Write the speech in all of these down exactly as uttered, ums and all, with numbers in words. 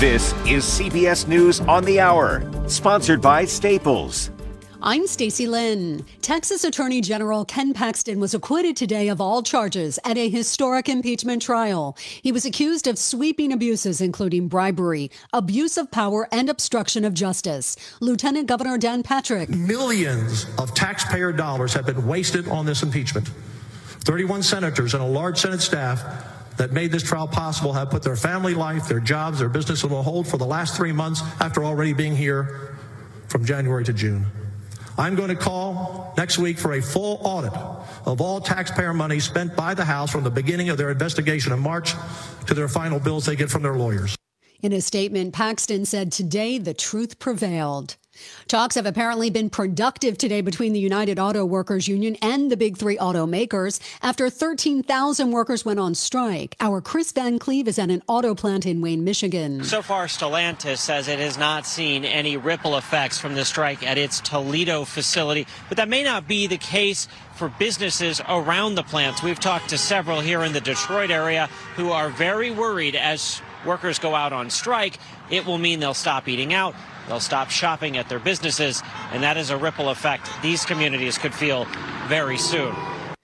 This is C B S News on the Hour, sponsored by Staples. I'm Stacey Lynn. Texas Attorney General Ken Paxton was acquitted today of all charges at a historic impeachment trial. He was accused of sweeping abuses, including bribery, abuse of power, and obstruction of justice. Lieutenant Governor Dan Patrick. Millions of taxpayer dollars have been wasted on this impeachment. thirty-one senators and a large Senate staff that made this trial possible have put their family life, their jobs, their business on hold for the last three months after already being here from January to June. I'm going to call next week for a full audit of all taxpayer money spent by the House from the beginning of their investigation in March to their final bills they get from their lawyers. In a statement, Paxton said today the truth prevailed. Talks have apparently been productive today between the United Auto Workers Union and the big three automakers after thirteen thousand workers went on strike. Our Chris Van Cleve is at an auto plant in Wayne, Michigan. So far, Stellantis says it has not seen any ripple effects from the strike at its Toledo facility, but that may not be the case for businesses around the plants. We've talked to several here in the Detroit area who are very worried as workers go out on strike. It will mean they'll stop eating out. They'll stop shopping at their businesses, and that is a ripple effect these communities could feel very soon.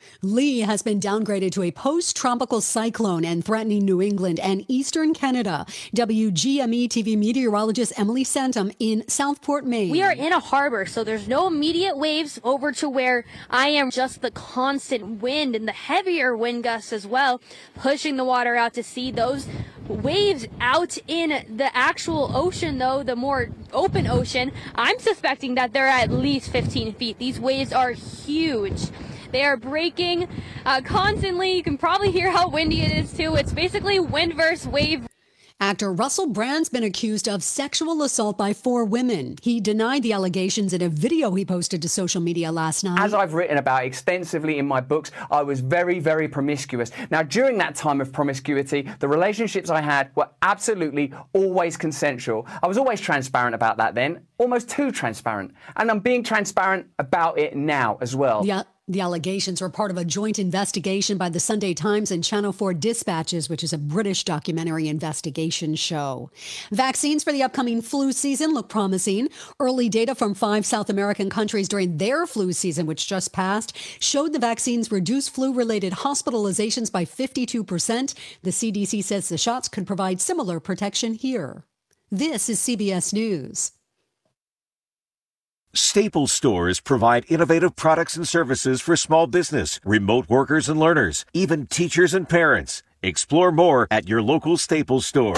Lee has been downgraded to a post-tropical cyclone and threatening New England and eastern Canada. W G M E T V meteorologist Emily Santum in Southport, Maine. We are in a harbor, so there's no immediate waves over to where I am. Just the constant wind and the heavier wind gusts as well, pushing the water out to sea. Those waves out in the actual ocean, though, the more open ocean, I'm suspecting that they're at least fifteen feet. These waves are huge. They are breaking uh, constantly. You can probably hear how windy it is, too. It's basically wind versus wave. Actor Russell Brand's been accused of sexual assault by four women. He denied the allegations in a video he posted to social media last night. As I've written about extensively in my books, I was very, very promiscuous. Now, during that time of promiscuity, the relationships I had were absolutely always consensual. I was always transparent about that then, almost too transparent. And I'm being transparent about it now as well. Yeah. The allegations were part of a joint investigation by the Sunday Times and Channel four Dispatches, which is a British documentary investigation show. Vaccines for the upcoming flu season look promising. Early data from five South American countries during their flu season, which just passed, showed the vaccines reduced flu-related hospitalizations by fifty-two percent. The C D C says the shots could provide similar protection here. This is C B S News. Staples stores provide innovative products and services for small business, remote workers and learners, even teachers and parents. Explore more at your local Staples store.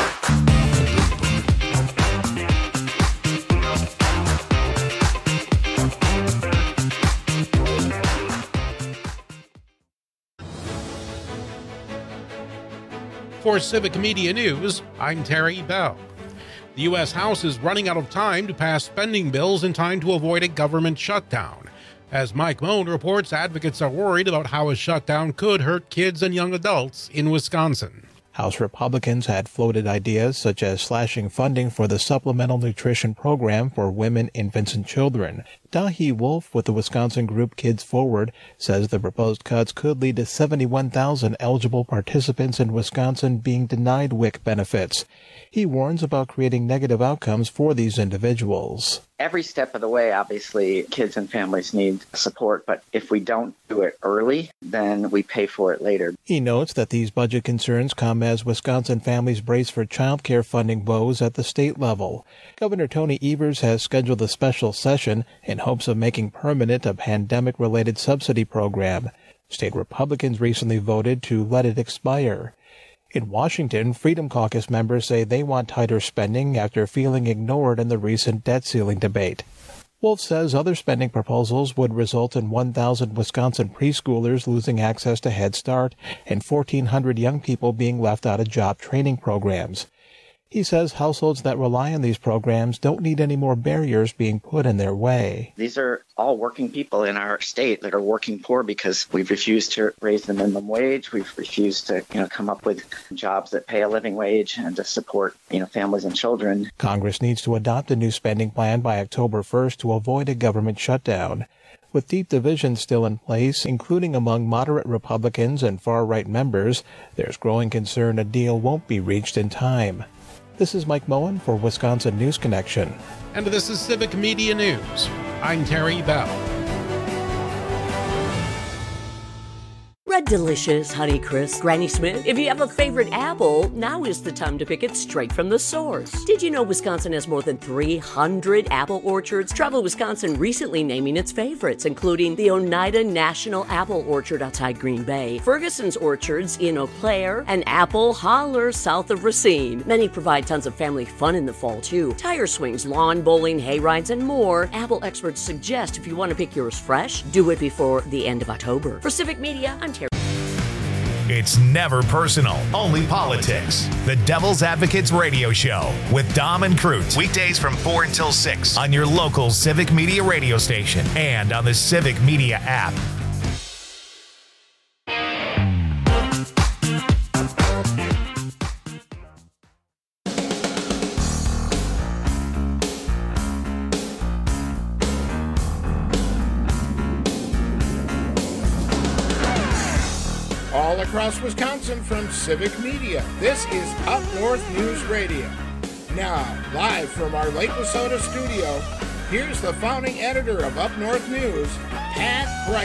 For Civic Media News, I'm Terry Bell. The U S House is running out of time to pass spending bills in time to avoid a government shutdown. As Mike Moan reports, advocates are worried about how a shutdown could hurt kids and young adults in Wisconsin. House Republicans had floated ideas such as slashing funding for the Supplemental Nutrition Program for women, infants, and children. Dahi Wolf with the Wisconsin group Kids Forward says the proposed cuts could lead to seventy-one thousand eligible participants in Wisconsin being denied W I C benefits. He warns about creating negative outcomes for these individuals. Every step of the way, obviously, kids and families need support, but if we don't do it early, then we pay for it later. He notes that these budget concerns come as Wisconsin families brace for child care funding woes at the state level. Governor Tony Evers has scheduled a special session in hopes of making permanent a pandemic-related subsidy program. State Republicans recently voted to let it expire. In Washington, Freedom Caucus members say they want tighter spending after feeling ignored in the recent debt ceiling debate. Wolf says other spending proposals would result in one thousand Wisconsin preschoolers losing access to Head Start and fourteen hundred young people being left out of job training programs. He says households that rely on these programs don't need any more barriers being put in their way. These are all working people in our state that are working poor because we've refused to raise the minimum wage. We've refused to, you know, come up with jobs that pay a living wage and to support, you know, families and children. Congress needs to adopt a new spending plan by October first to avoid a government shutdown. With deep divisions still in place, including among moderate Republicans and far-right members, there's growing concern a deal won't be reached in time. This is Mike Moen for Wisconsin News Connection. And this is Civic Media News. I'm Terry Bell. Red Delicious, Honeycrisp, Granny Smith. If you have a favorite apple, now is the time to pick it straight from the source. Did you know Wisconsin has more than three hundred apple orchards? Travel Wisconsin recently naming its favorites, including the Oneida National Apple Orchard outside Green Bay, Ferguson's Orchards in Eau Claire, and Apple Holler south of Racine. Many provide tons of family fun in the fall, too. Tire swings, lawn bowling, hay rides, and more. Apple experts suggest if you want to pick yours fresh, do it before the end of October. For Civic Media, I'm Terry. It's never personal, only politics. The Devil's Advocates Radio Show with Dom and Cruz. Weekdays from four until six on your local Civic Media radio station and on the Civic Media app. All across Wisconsin from Civic Media, this is Up North News Radio. Now, live from our Lake Wissota studio, here's the founding editor of Up North News, Pat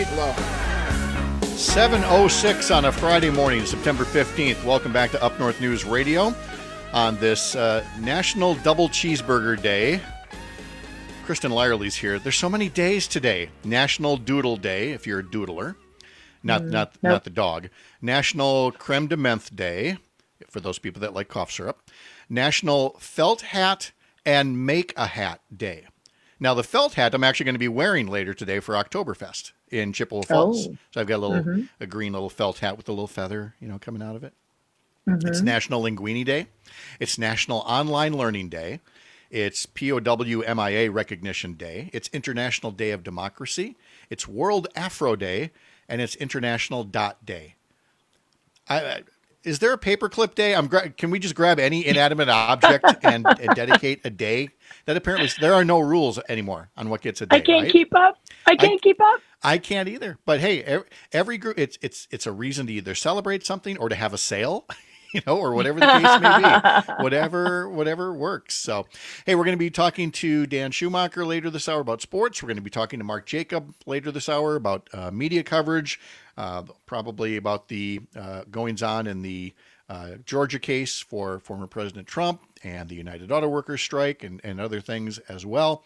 Brightlow. seven oh six on a Friday morning, September fifteenth. Welcome back to Up North News Radio on this uh, National Double Cheeseburger Day. Kristen Lyerly's here. There's so many days today. National Doodle Day, if you're a doodler. Not mm, not nope. not the dog. National Creme de Menthe Day, for those people that like cough syrup. National Felt Hat and Make a Hat Day. Now, the felt hat I'm actually going to be wearing later today for Oktoberfest in Chippewa Falls. Oh. So I've got a little mm-hmm. a green little felt hat with a little feather, you know, coming out of it. Mm-hmm. It's National Linguini Day. It's National Online Learning Day. It's P O W M I A Recognition Day. It's International Day of Democracy. It's World Afro Day. And it's International Dot Day. I, I, is there a paperclip day? I'm gra- Can we just grab any inanimate object and, and dedicate a day? That apparently there are no rules anymore on what gets a day. I can't right? keep up. I can't I, keep up. I can't either. But hey, every, every group, it's it's it's a reason to either celebrate something or to have a sale. You know, or whatever the case may be, whatever, whatever works. So, hey, we're going to be talking to Dan Schumacher later this hour about sports. We're going to be talking to Mark Jacob later this hour about uh, media coverage, uh, probably about the uh, goings on in the uh, Georgia case for former President Trump and the United Auto Workers strike and, and other things as well.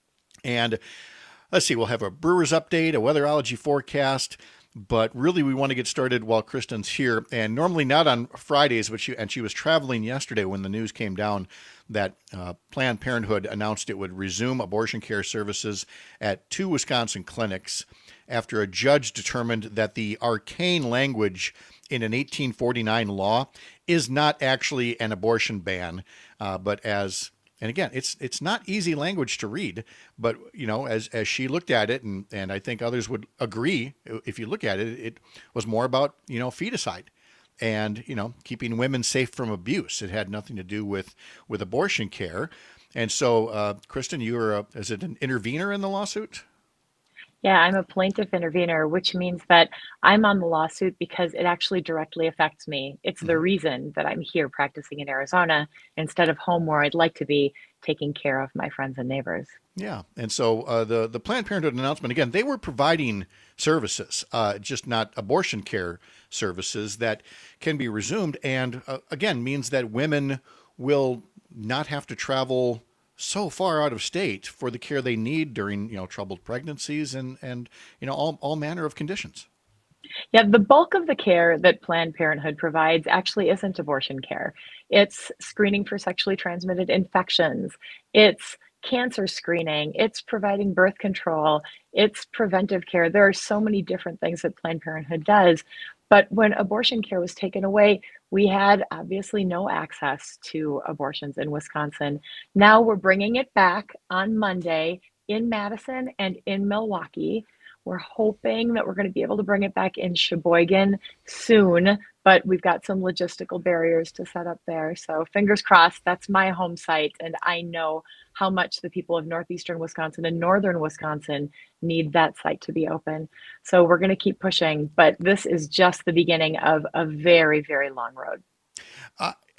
And let's see, we'll have a Brewers update, a weatherology forecast. But really, we want to get started while Kristen's here. And normally not on Fridays, but she, and she was traveling yesterday when the news came down that uh, Planned Parenthood announced it would resume abortion care services at two Wisconsin clinics after a judge determined that the arcane language in an eighteen forty-nine law is not actually an abortion ban, uh, but as... And again, it's it's not easy language to read, but, you know, as as she looked at it, and, and I think others would agree, if you look at it, it was more about, you know, feticide and, you know, keeping women safe from abuse. It had nothing to do with, with abortion care. And so, uh, Kristen, you are, a, is it an intervener in the lawsuit? Yeah, I'm a plaintiff intervener, which means that I'm on the lawsuit because it actually directly affects me. It's the reason that I'm here practicing in Arizona instead of home where I'd like to be taking care of my friends and neighbors. Yeah. And so uh, the, the Planned Parenthood announcement, again, they were providing services, uh, just not abortion care services that can be resumed. And uh, again, means that women will not have to travel so far out of state for the care they need during, you know, troubled pregnancies and, and, you know, all, all manner of conditions. Yeah, the bulk of the care that Planned Parenthood provides actually isn't abortion care. It's screening for sexually transmitted infections. It's cancer screening. It's providing birth control. It's preventive care. There are so many different things that Planned Parenthood does. But when abortion care was taken away, we had obviously no access to abortions in Wisconsin. Now we're bringing it back on Monday in Madison and in Milwaukee. We're hoping that we're going to be able to bring it back in Sheboygan soon, but we've got some logistical barriers to set up there. So fingers crossed, that's my home site. And I know how much the people of northeastern Wisconsin and northern Wisconsin need that site to be open. So we're going to keep pushing, but this is just the beginning of a very, very long road. Uh,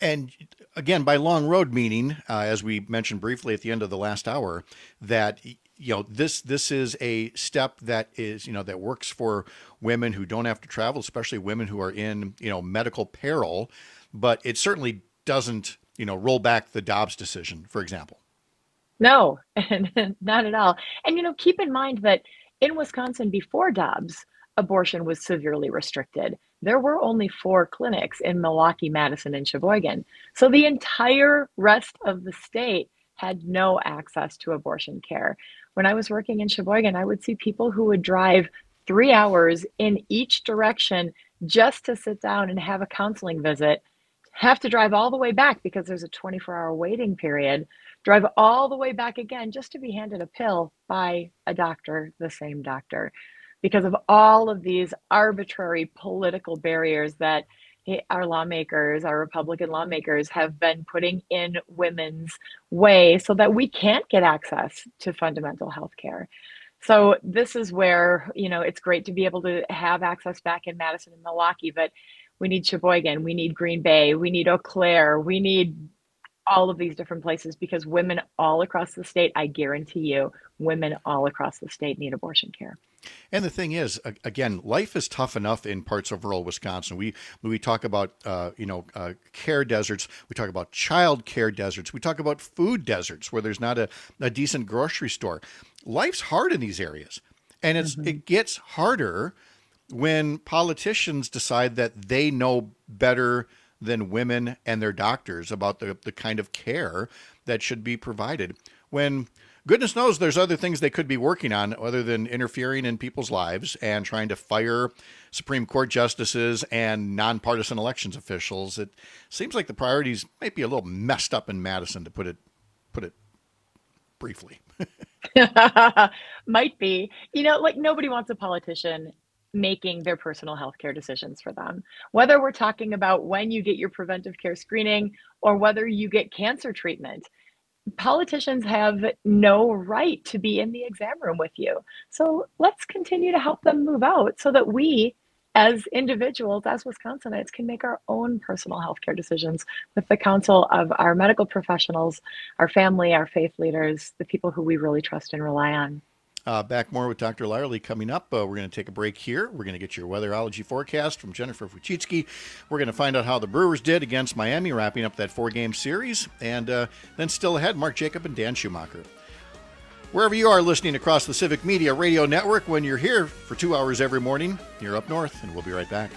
And again, by long road meaning, uh, as we mentioned briefly at the end of the last hour, that you know this this is a step that is you know that works for women who don't have to travel, especially women who are in you know medical peril, but it certainly doesn't you know roll back the Dobbs decision, for example. No, not at all. And you know, keep in mind that in Wisconsin before Dobbs, abortion was severely restricted. There were only four clinics in Milwaukee, Madison, and Sheboygan. So the entire rest of the state had no access to abortion care. When I was working in Sheboygan, I would see people who would drive three hours in each direction just to sit down and have a counseling visit, have to drive all the way back because there's a twenty-four hour waiting period, drive all the way back again just to be handed a pill by a doctor, the same doctor, because of all of these arbitrary political barriers that our lawmakers, our Republican lawmakers have been putting in women's way so that we can't get access to fundamental health care. So this is where, you know, it's great to be able to have access back in Madison and Milwaukee, but we need Sheboygan, we need Green Bay, we need Eau Claire, we need all of these different places because women all across the state, I guarantee you, women all across the state need abortion care. And the thing is, again, life is tough enough in parts of rural Wisconsin. We we talk about uh, you know uh, care deserts. We talk about child care deserts. We talk about food deserts where there's not a, a decent grocery store. Life's hard in these areas, and it's mm-hmm. it gets harder when politicians decide that they know better than women and their doctors about the the kind of care that should be provided. When goodness knows there's other things they could be working on other than interfering in people's lives and trying to fire Supreme Court justices and nonpartisan elections officials. It seems like the priorities might be a little messed up in Madison, to put it put it briefly. Might be. You know, like nobody wants a politician making their personal health care decisions for them. Whether we're talking about when you get your preventive care screening or whether you get cancer treatment, politicians have no right to be in the exam room with you. So let's continue to help them move out so that we, as individuals, as Wisconsinites, can make our own personal healthcare decisions with the counsel of our medical professionals, our family, our faith leaders, the people who we really trust and rely on. Uh, back more with Doctor Lyerly coming up. Uh, we're going to take a break here. We're going to get your weatherology forecast from Jennifer Fuchitsky. We're going to find out how the Brewers did against Miami, wrapping up that four-game series. And uh, then still ahead, Mark Jacob and Dan Schumacher. Wherever you are listening across the Civic Media Radio Network, when you're here for two hours every morning, you're up north, and we'll be right back.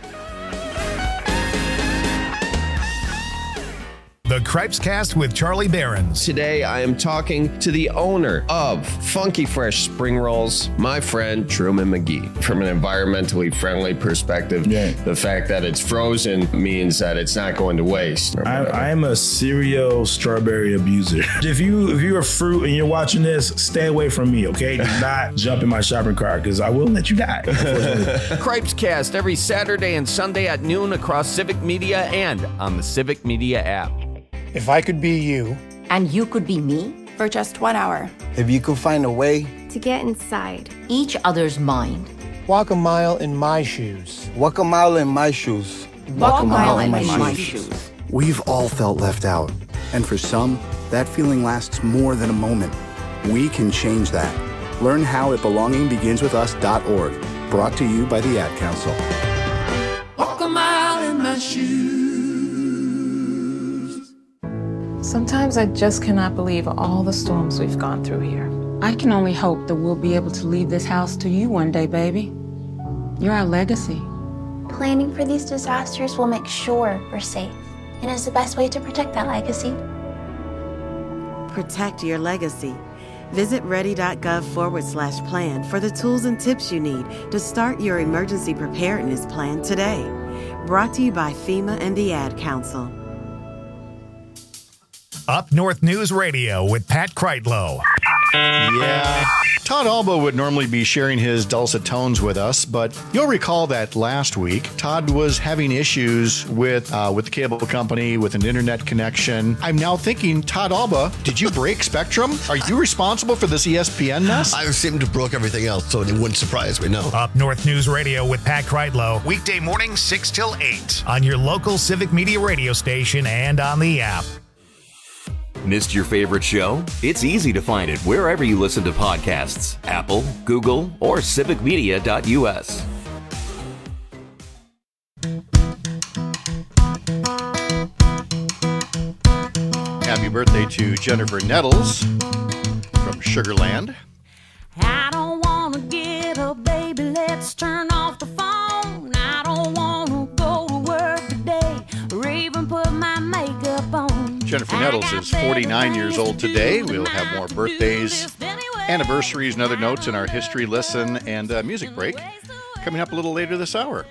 The Cripescast with Charlie Behrens. Today, I am talking to the owner of Funky Fresh Spring Rolls, my friend Truman McGee. From an environmentally friendly perspective, yeah. the fact that it's frozen means that it's not going to waste. I am a serial strawberry abuser. If you if you're a fruit and you're watching this, stay away from me, okay? Do not jump in my shopping cart because I will let you die. Cripescast every Saturday and Sunday at noon across Civic Media and on the Civic Media app. If I could be you. And you could be me. For just one hour. If you could find a way. To get inside. Each other's mind. Walk a mile in my shoes. Walk a mile in my shoes. Walk, Walk a mile, mile in, in my, my shoes. shoes. We've all felt left out. And for some, that feeling lasts more than a moment. We can change that. Learn how at belonging begins with us dot org. Brought to you by the Ad Council. Walk a mile in my shoes. Sometimes I just cannot believe all the storms we've gone through here. I can only hope that we'll be able to leave this house to you one day, baby. You're our legacy. Planning for these disasters will make sure we're safe, and is the best way to protect that legacy. Protect your legacy. Visit ready.gov forward slash plan for the tools and tips you need to start your emergency preparedness plan today. Brought to you by FEMA and the Ad Council. Up North News Radio with Pat Kreitlow. Yeah, Todd Alba would normally be sharing his dulcet tones with us, but you'll recall that last week, Todd was having issues with uh, with the cable company, with an internet connection. I'm now thinking, Todd Alba, did you break Spectrum? Are you responsible for this E S P N mess? I seem to have broke everything else, so it wouldn't surprise me, no. Up North News Radio with Pat Kreitlow, weekday morning six till eight on your local Civic Media radio station and on the app. Missed your favorite show? It's easy to find it wherever you listen to podcasts. Apple, Google, or civic media dot U S. Happy birthday to Jennifer Nettles from Sugarland. I don't want to get up, baby, let's turn off the phone. I don't want to go to work today or even put my makeup on. Jennifer Nettles is forty-nine years old today. We'll have more birthdays, anniversaries, and other notes in our history lesson and uh, music break coming up a little later this hour.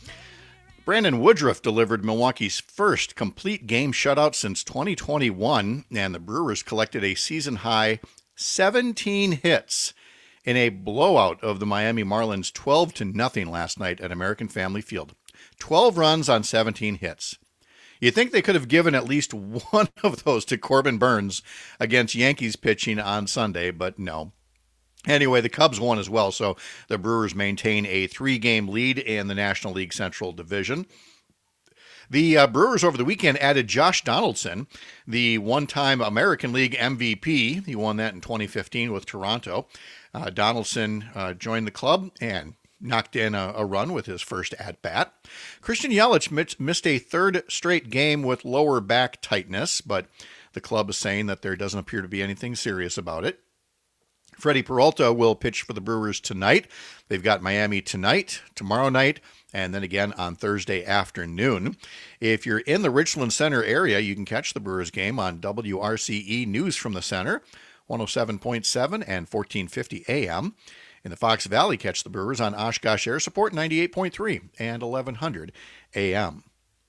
Brandon Woodruff delivered Milwaukee's first complete game shutout since twenty twenty-one, and the Brewers collected a season-high seventeen hits in a blowout of the Miami Marlins twelve to nothing last night at American Family Field. twelve runs on seventeen hits. You'd think they could have given at least one of those to Corbin Burns against Yankees pitching on Sunday, but no. Anyway, the Cubs won as well, so the Brewers maintain a three-game lead in the National League Central Division. The uh, Brewers over the weekend added Josh Donaldson, the one-time American League M V P. He won that in twenty fifteen with Toronto. Uh, Donaldson uh, joined the club and knocked in a, a run with his first at-bat. Christian Yelich missed a third straight game with lower back tightness, but the club is saying that there doesn't appear to be anything serious about it. Freddie Peralta will pitch for the Brewers tonight. They've got Miami tonight, tomorrow night, and then again on Thursday afternoon. If you're in the Richland Center area, you can catch the Brewers game on W R C E News from the Center, one oh seven point seven and fourteen fifty A M. In the Fox Valley, catch the Brewers on Oshkosh Air Support, ninety-eight point three and eleven hundred A M.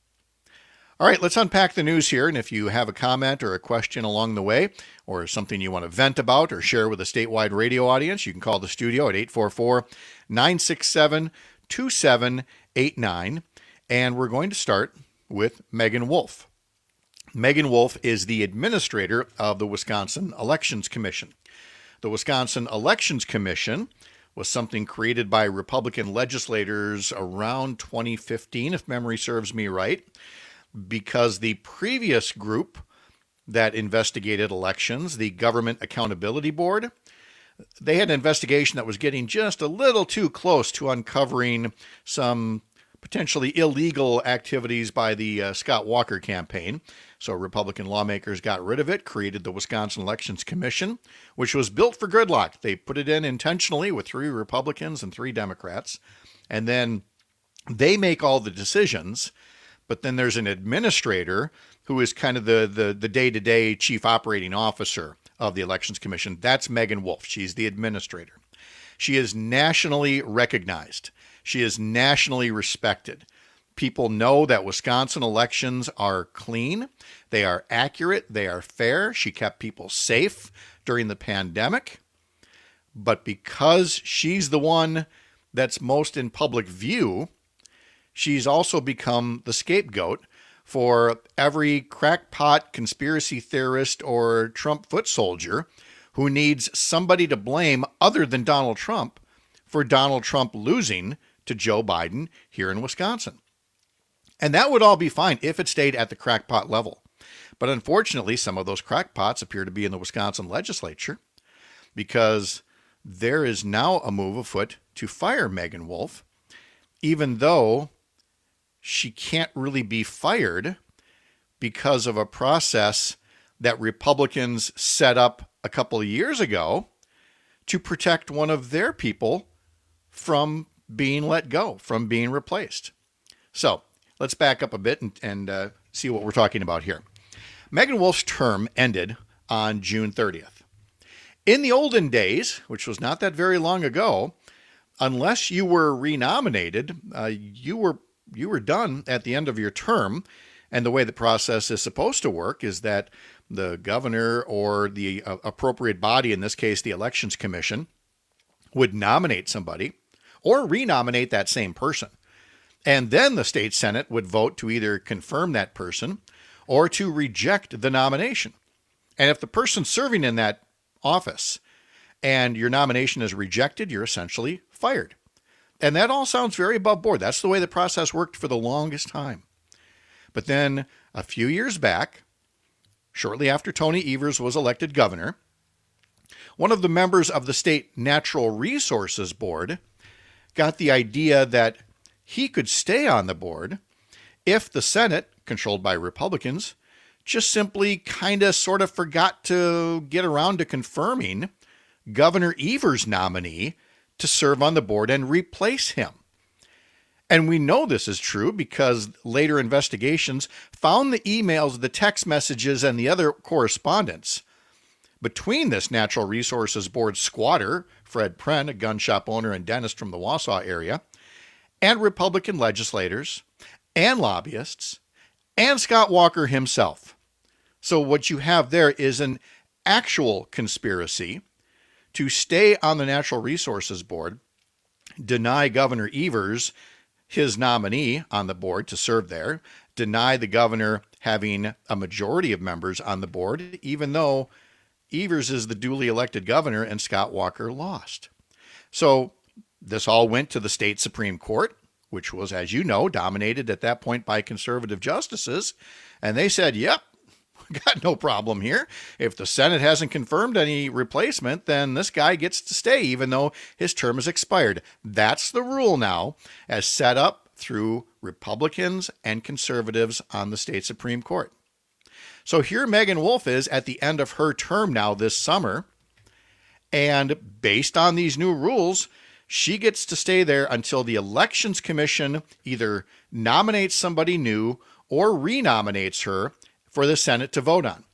All right, let's unpack the news here, and if you have a comment or a question along the way, or something you want to vent about or share with a statewide radio audience, you can call the studio at eight four four, nine six seven, two seven eight nine, and we're going to start with Megan Wolf. Megan Wolf is the administrator of the Wisconsin Elections Commission. The Wisconsin Elections Commission was something created by Republican legislators around twenty fifteen, if memory serves me right, because the previous group that investigated elections, the Government Accountability Board, they had an investigation that was getting just a little too close to uncovering some potentially illegal activities by the uh, Scott Walker campaign. So Republican lawmakers got rid of it, created the Wisconsin Elections Commission, which was built for gridlock. They put it in intentionally with three Republicans and three Democrats, and then they make all the decisions. But then there's an administrator who is kind of the, the, the day-to-day chief operating officer of the Elections Commission. That's Megan Wolf. She's the administrator. She is nationally recognized. She is nationally respected. People know that Wisconsin elections are clean. They are accurate. They are fair. She kept people safe during the pandemic. But because she's the one that's most in public view, she's also become the scapegoat for every crackpot conspiracy theorist or Trump foot soldier who needs somebody to blame other than Donald Trump for Donald Trump losing to Joe Biden here in Wisconsin. And that would all be fine if it stayed at the crackpot level. But unfortunately, some of those crackpots appear to be in the Wisconsin legislature, because there is now a move afoot to fire Megan Wolf, even though she can't really be fired because of a process that Republicans set up a couple of years ago to protect one of their people from being let go, from being replaced. So let's back up a bit and, and uh, see what we're talking about here. Megan Wolf's term ended on June thirtieth. In the olden days, which was not that very long ago, unless you were renominated, uh, you were you were done at the end of your term. And the way the process is supposed to work is that the governor or the uh, appropriate body, in this case the Elections Commission, would nominate somebody or renominate that same person. And then the state Senate would vote to either confirm that person or to reject the nomination. And if the person's serving in that office and your nomination is rejected, you're essentially fired. And that all sounds very above board. That's the way the process worked for the longest time. But then a few years back, shortly after Tony Evers was elected governor, one of the members of the state Natural Resources Board got the idea that he could stay on the board if the Senate, controlled by Republicans, just simply kind of sort of forgot to get around to confirming Governor Evers' nominee to serve on the board and replace him. And we know this is true because later investigations found the emails, the text messages, and the other correspondence between this Natural Resources Board squatter, Fred Pren, a gun shop owner and dentist from the Wausau area, and Republican legislators and lobbyists and Scott Walker himself. So what you have there is an actual conspiracy to stay on the Natural Resources Board, deny Governor Evers his nominee on the board to serve there, deny the governor having a majority of members on the board, even though Evers is the duly elected governor and Scott Walker lost. So this all went to the state Supreme Court, which was, as you know, dominated at that point by conservative justices. And they said, yep, got no problem here. If the Senate hasn't confirmed any replacement, then this guy gets to stay, even though his term has expired. That's the rule now, as set up through Republicans and conservatives on the state Supreme Court. So here Meagan Wolfe is at the end of her term now this summer, and based on these new rules, she gets to stay there until the Elections Commission either nominates somebody new or renominates her for the Senate to vote on.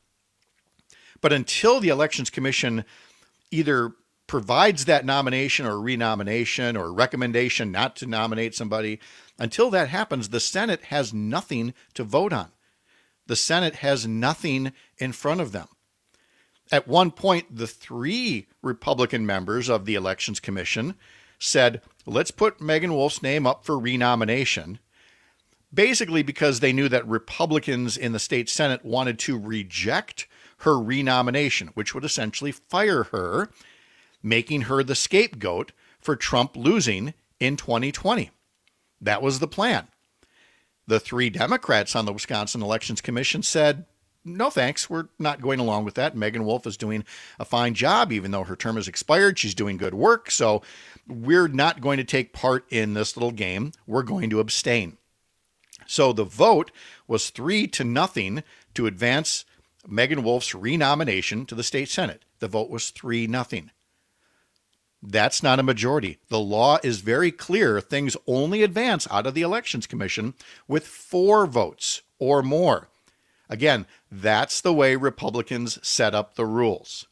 But until the Elections Commission either provides that nomination or renomination or recommendation not to nominate somebody, until that happens, the Senate has nothing to vote on. The Senate has nothing in front of them. At one point, the three Republican members of the Elections Commission said, let's put Meagan Wolfe's name up for renomination, basically because they knew that Republicans in the state Senate wanted to reject her renomination, which would essentially fire her, making her the scapegoat for Trump losing in twenty twenty. That was the plan. The three Democrats on the Wisconsin Elections Commission said, no thanks, we're not going along with that. Meagan Wolfe is doing a fine job, even though her term has expired. She's doing good work, so we're not going to take part in this little game. We're going to abstain. So the vote was three to nothing to advance Meagan Wolfe's renomination to the state Senate. The vote was three nothing. That's not a majority. The law is very clear. Things only advance out of the Elections Commission with four votes or more. Again, that's the way Republicans set up the rules.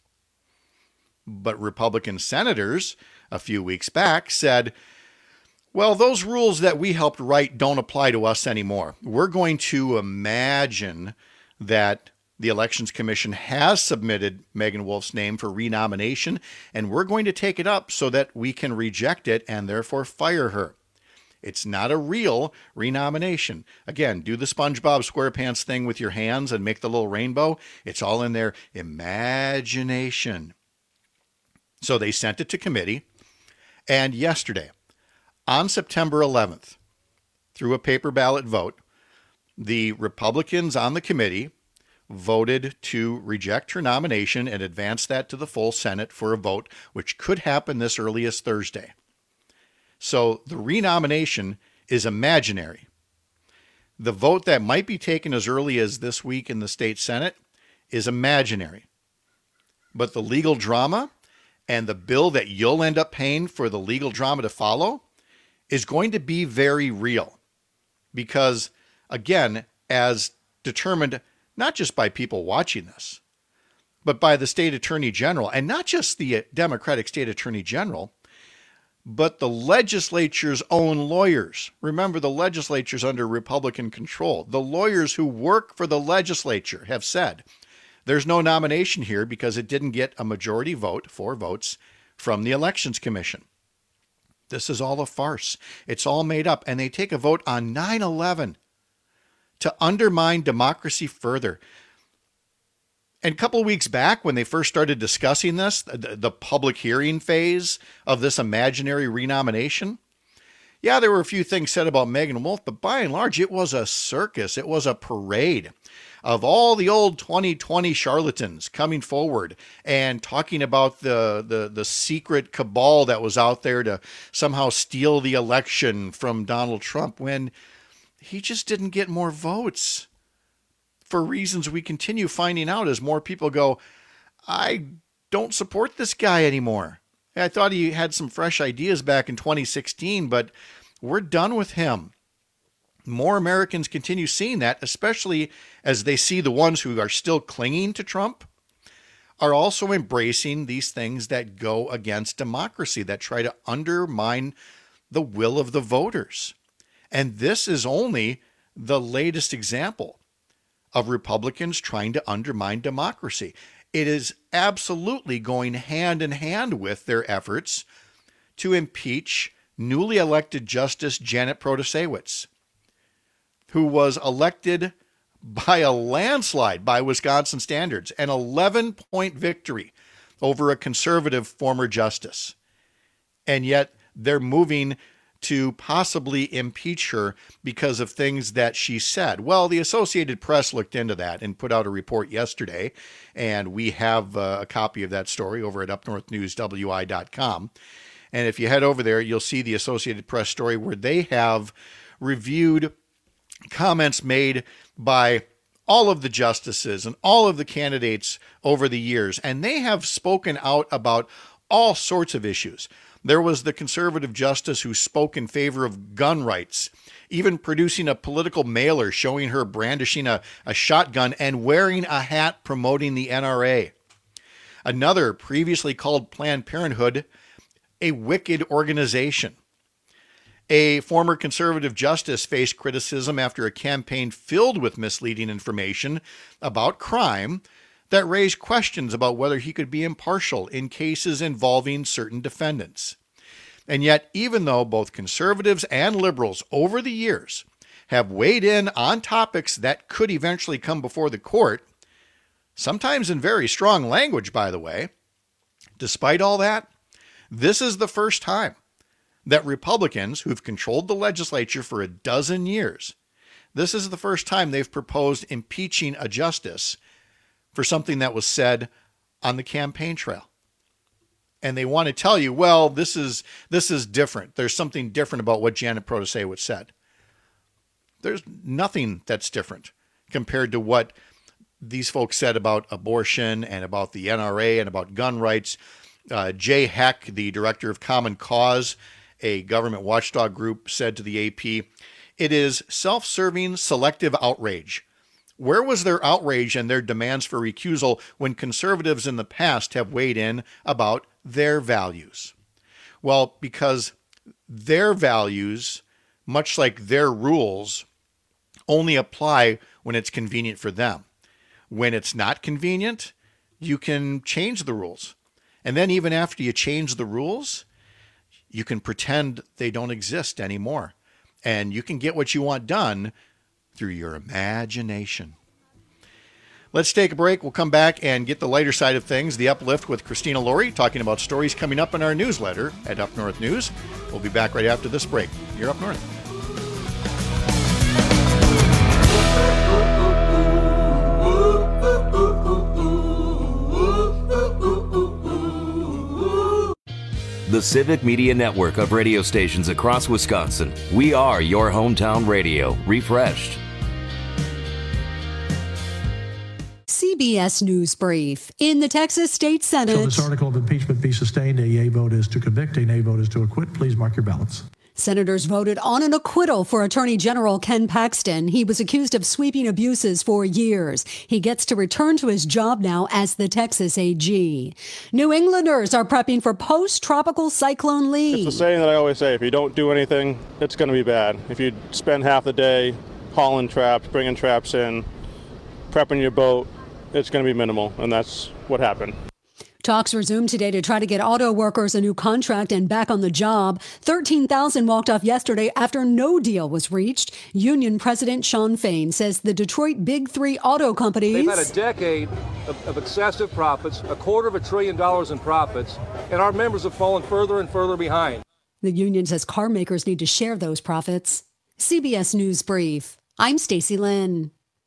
But Republican senators a few weeks back said, well, those rules that we helped write don't apply to us anymore. We're going to imagine that the Elections Commission has submitted Meagan Wolfe's name for renomination, and we're going to take it up so that we can reject it and therefore fire her. It's not a real renomination. Again, do the SpongeBob SquarePants thing with your hands and make the little rainbow. It's all in their imagination. So they sent it to committee, and yesterday, on September eleventh, through a paper ballot vote, the Republicans on the committee voted to reject her nomination and advance that to the full Senate for a vote, which could happen this early as Thursday. So the renomination is imaginary. The vote that might be taken as early as this week in the state Senate is imaginary. But the legal drama and the bill that you'll end up paying for the legal drama to follow is going to be very real. Because, again, as determined not just by people watching this, but by the state attorney general, and not just the Democratic state attorney general, but the legislature's own lawyers. Remember, the legislature's under Republican control. The lawyers who work for the legislature have said there's no nomination here because it didn't get a majority vote, four votes, from the Elections Commission. This is all a farce. It's all made up. And they take a vote on nine eleven to undermine democracy further. And a couple of weeks back, when they first started discussing this, the, the public hearing phase of this imaginary renomination, yeah, there were a few things said about Megan Wolf, but by and large, it was a circus. It was a parade of all the old twenty twenty charlatans coming forward and talking about the, the, the secret cabal that was out there to somehow steal the election from Donald Trump when he just didn't get more votes for reasons we continue finding out as more people go, I don't support this guy anymore. I thought he had some fresh ideas back in twenty sixteen, but we're done with him. More Americans continue seeing that, especially as they see the ones who are still clinging to Trump are also embracing these things that go against democracy, that try to undermine the will of the voters. And this is only the latest example of Republicans trying to undermine democracy. It is absolutely going hand in hand with their efforts to impeach newly elected Justice Janet Protasiewicz, who was elected by a landslide by Wisconsin standards, an eleven-point victory over a conservative former justice. And yet they're moving to possibly impeach her because of things that she said. Well, the Associated Press looked into that and put out a report yesterday, and we have uh, a copy of that story over at up north news w i dot com. And if you head over there, you'll see the Associated Press story where they have reviewed comments made by all of the justices and all of the candidates over the years, and they have spoken out about all sorts of issues. There was the conservative justice who spoke in favor of gun rights, even producing a political mailer showing her brandishing a, a shotgun and wearing a hat promoting the N R A. Another previously called Planned Parenthood a wicked organization. A former conservative justice faced criticism after a campaign filled with misleading information about crime that raised questions about whether he could be impartial in cases involving certain defendants. And yet, even though both conservatives and liberals over the years have weighed in on topics that could eventually come before the court, sometimes in very strong language, by the way, despite all that, this is the first time that Republicans who've controlled the legislature for a dozen years, this is the first time they've proposed impeaching a justice for something that was said on the campaign trail. And they want to tell you, well, this is this is different. There's something different about what Janet Protasiewicz said. There's nothing that's different compared to what these folks said about abortion and about the N R A and about gun rights. Uh, Jay Heck, the director of Common Cause, a government watchdog group, said to the A P, "It is self-serving, selective outrage. Where was their outrage and their demands for recusal when conservatives in the past have weighed in about their values?" Well, because their values, much like their rules, only apply when it's convenient for them. When it's not convenient, you can change the rules. And then even after you change the rules, you can pretend they don't exist anymore. And you can get what you want done through your imagination. Let's take a break. We'll come back and get the lighter side of things, the uplift with Christina Laurie, talking about stories coming up in our newsletter at Up North News. We'll be back right after this break. You're Up North. The Civic Media Network of radio stations across Wisconsin. We are your hometown radio, refreshed. C B S News Brief. In the Texas State Senate. So this article of impeachment be sustained. A yea vote is to convict. A nay vote is to acquit. Please mark your ballots. Senators voted on an acquittal for Attorney General Ken Paxton. He was accused of sweeping abuses for years. He gets to return to his job now as the Texas A G. New Englanders are prepping for post-tropical cyclone Lee. It's the saying that I always say, if you don't do anything, it's going to be bad. If you spend half the day hauling traps, bringing traps in, prepping your boat, it's going to be minimal, and that's what happened. Talks resumed today to try to get auto workers a new contract and back on the job. thirteen thousand walked off yesterday after no deal was reached. Union President Shawn Fain says the Detroit Big Three auto companies... They've had a decade of, of excessive profits, a quarter of a trillion dollars in profits, and our members have fallen further and further behind. The union says car makers need to share those profits. C B S News Brief. I'm Stacey Lynn.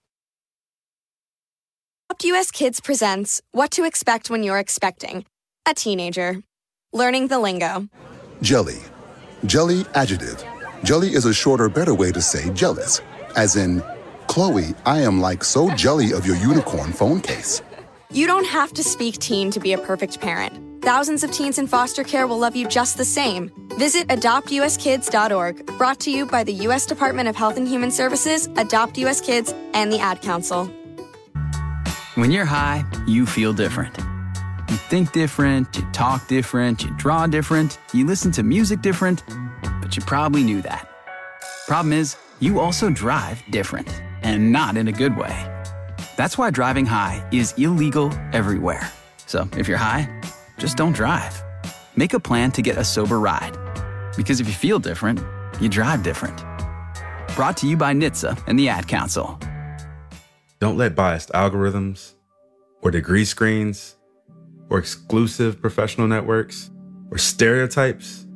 Adopt U S Kids presents What to Expect When You're Expecting a Teenager. Learning the lingo. Jelly. Jelly adjective. Jelly is a shorter, better way to say jealous. As in, Chloe, I am like so jelly of your unicorn phone case. You don't have to speak teen to be a perfect parent. Thousands of teens in foster care will love you just the same. Visit adopt u s kids dot org, brought to you by the U S Department of Health and Human Services, Adopt U S Kids, and the Ad Council. When you're high, you feel different. You think different, you talk different, you draw different, you listen to music different, but you probably knew that. Problem is, you also drive different, and not in a good way. That's why driving high is illegal everywhere. So if you're high, just don't drive. Make a plan to get a sober ride. Because if you feel different, you drive different. Brought to you by N H T S A and the Ad Council. Don't let biased algorithms or degree screens or exclusive professional networks or stereotypes.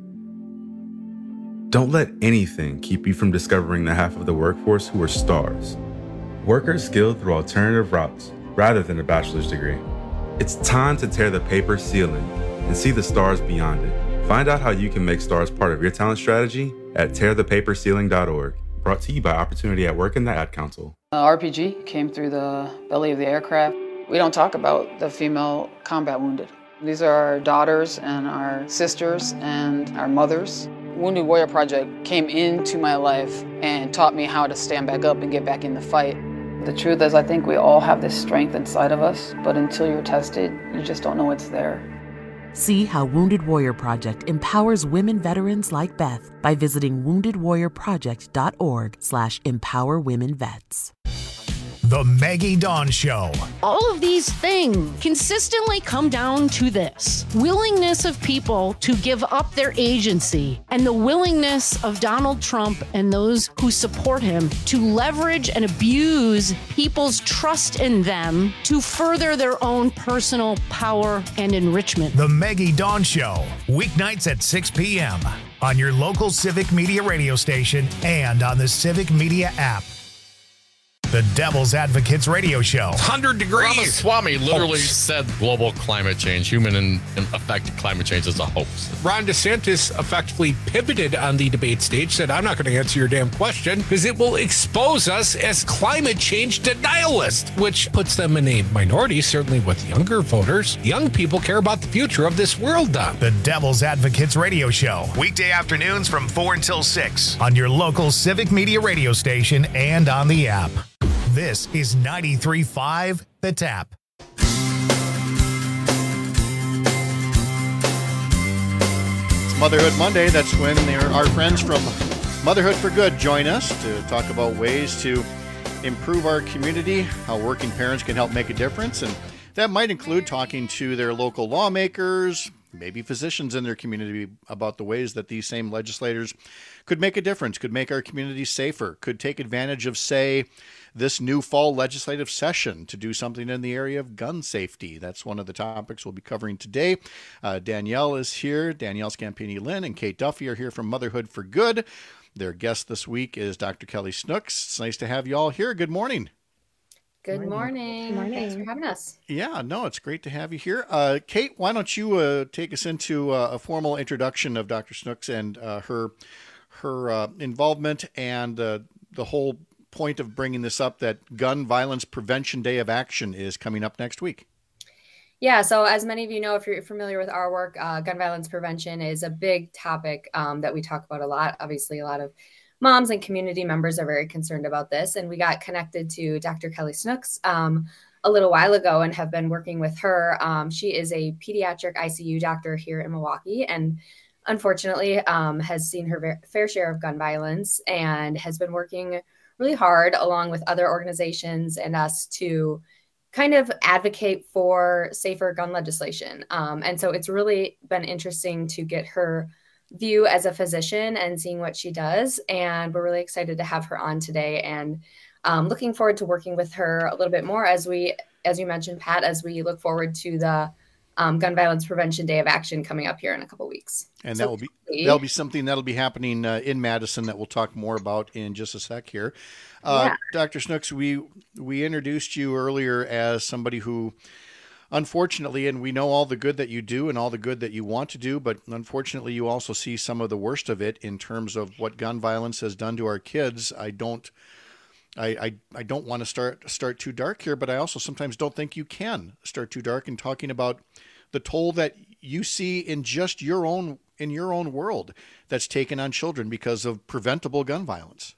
Don't let anything keep you from discovering the half of the workforce who are stars. Workers skilled through alternative routes rather than a bachelor's degree. It's time to tear the paper ceiling and see the stars beyond it. Find out how you can make stars part of your talent strategy at tear the paper ceiling dot org. Brought to you by Opportunity at Work and the Ad Council. Uh, R P G came through the belly of the aircraft. We don't talk about the female combat wounded. These are our daughters and our sisters and our mothers. Wounded Warrior Project came into my life and taught me how to stand back up and get back in the fight. The truth is, I think we all have this strength inside of us, but until you're tested, you just don't know it's there. See how Wounded Warrior Project empowers women veterans like Beth by visiting wounded warrior project dot org slash empower women vets. The Maggie Dawn Show. All of these things consistently come down to this: willingness of people to give up their agency, and the willingness of Donald Trump and those who support him to leverage and abuse people's trust in them to further their own personal power and enrichment. The Maggie Dawn Show, weeknights at six p.m. on your local Civic Media radio station and on the Civic Media app. The Devil's Advocates Radio Show. one hundred degrees. Ramaswamy literally hoax. said global climate change, human and affected climate change is a hoax. Ron DeSantis effectively pivoted on the debate stage, said, I'm not going to answer your damn question because it will expose us as climate change denialists, which puts them in a minority, certainly with younger voters. Young people care about the future of this world, Don. The Devil's Advocates Radio Show. Weekday afternoons from four until six on your local Civic Media radio station and on the app. This is ninety-three point five The Tap. It's Motherhood Monday. That's when our friends from Motherhood for Good join us to talk about ways to improve our community, how working parents can help make a difference. And that might include talking to their local lawmakers, maybe physicians in their community about the ways that these same legislators could make a difference, could make our community safer, could take advantage of, say, this new fall legislative session to do something in the area of gun safety. That's one of the topics we'll be covering today. Uh, Danielle is here. Danielle Scampini-Lynn and Kate Duffy are here from Motherhood for Good. Their guest this week is Doctor Kelly Snooks. It's nice to have you all here. Good morning. Good morning. Good morning. Thanks for having us. Yeah, no, it's great to have you here. Uh, Kate, why don't you uh, take us into uh, a formal introduction of Doctor Snooks and uh, her her uh, involvement and uh, the whole point of bringing this up, that Gun Violence Prevention Day of Action is coming up next week. Yeah, so as many of you know, if you're familiar with our work, uh, gun violence prevention is a big topic um, that we talk about a lot. Obviously, a lot of moms and community members are very concerned about this. And we got connected to Doctor Kelly Snooks um, a little while ago and have been working with her. Um, she is a pediatric I C U doctor here in Milwaukee and unfortunately um, has seen her fair share of gun violence and has been working really hard along with other organizations and us to kind of advocate for safer gun legislation. Um, and so it's really been interesting to get her view as a physician and seeing what she does. And we're really excited to have her on today, and um, looking forward to working with her a little bit more as we, as you mentioned, Pat, as we look forward to the um, Gun Violence Prevention Day of Action coming up here in a couple weeks. And so that will be that'll be something that'll be happening uh, in Madison that we'll talk more about in just a sec here. Uh, Yeah. Doctor Snooks, we we introduced you earlier as somebody who, unfortunately, and we know all the good that you do and all the good that you want to do, but unfortunately, you also see some of the worst of it in terms of what gun violence has done to our kids. I don't. I, I, I don't want to start start too dark here, but I also sometimes don't think you can start too dark in talking about the toll that you see in just your own in your own world that's taken on children because of preventable gun violence.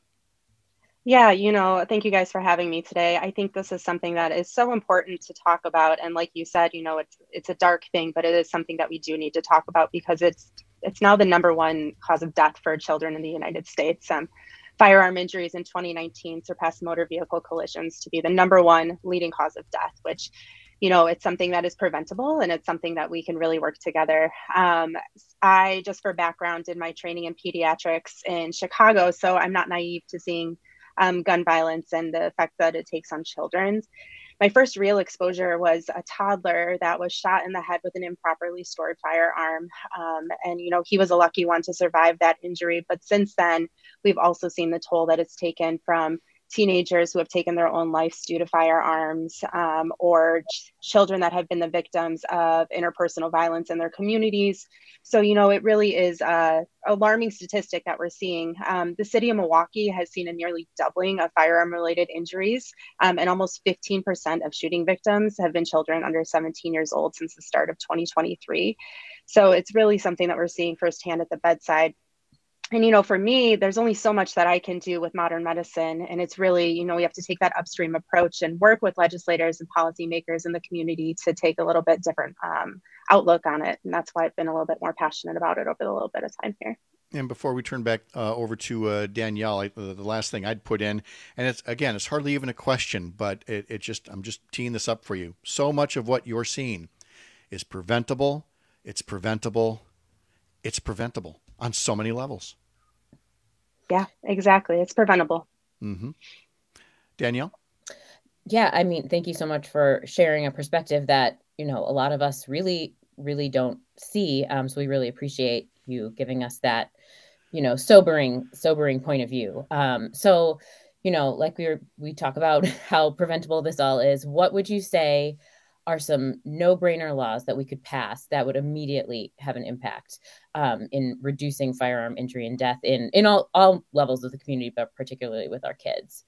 Yeah, you know, thank you guys for having me today. I think this is something that is so important to talk about. And like you said, you know, it's it's a dark thing, but it is something that we do need to talk about because it's it's now the number one cause of death for children in the United States. Um, firearm injuries in twenty nineteen surpassed motor vehicle collisions to be the number one leading cause of death, which, you know, it's something that is preventable and it's something that we can really work together. Um, I, just for background, did my training in pediatrics in Chicago, so I'm not naive to seeing um, gun violence and the effect that it takes on children. My first real exposure was a toddler that was shot in the head with an improperly stored firearm. Um, and, you know, he was a lucky one to survive that injury. But since then, we've also seen the toll that it's taken from teenagers who have taken their own lives due to firearms, um, or ch- children that have been the victims of interpersonal violence in their communities. So, you know, it really is a alarming statistic that we're seeing. Um, the city of Milwaukee has seen a nearly doubling of firearm-related injuries, um, and almost fifteen percent of shooting victims have been children under seventeen years old since the start of twenty twenty-three. So it's really something that we're seeing firsthand at the bedside. And, you know, for me, there's only so much that I can do with modern medicine. And it's really, you know, we have to take that upstream approach and work with legislators and policymakers in the community to take a little bit different um, outlook on it. And that's why I've been a little bit more passionate about it over a little bit of time here. And before we turn back uh, over to uh, Danielle, I, uh, the last thing I'd put in, and it's, again, it's hardly even a question, but it, it just, I'm just teeing this up for you. So much of what you're seeing is preventable. It's preventable. It's preventable on so many levels. Yeah, exactly. It's preventable. Mm-hmm. Danielle? Yeah, I mean, thank you so much for sharing a perspective that, you know, a lot of us really, really don't see. Um, so we really appreciate you giving us that, you know, sobering, sobering point of view. Um, so, you know, like we were, we talk about how preventable this all is. What would you say are some no-brainer laws that we could pass that would immediately have an impact um, in reducing firearm injury and death in, in all, all levels of the community, but particularly with our kids?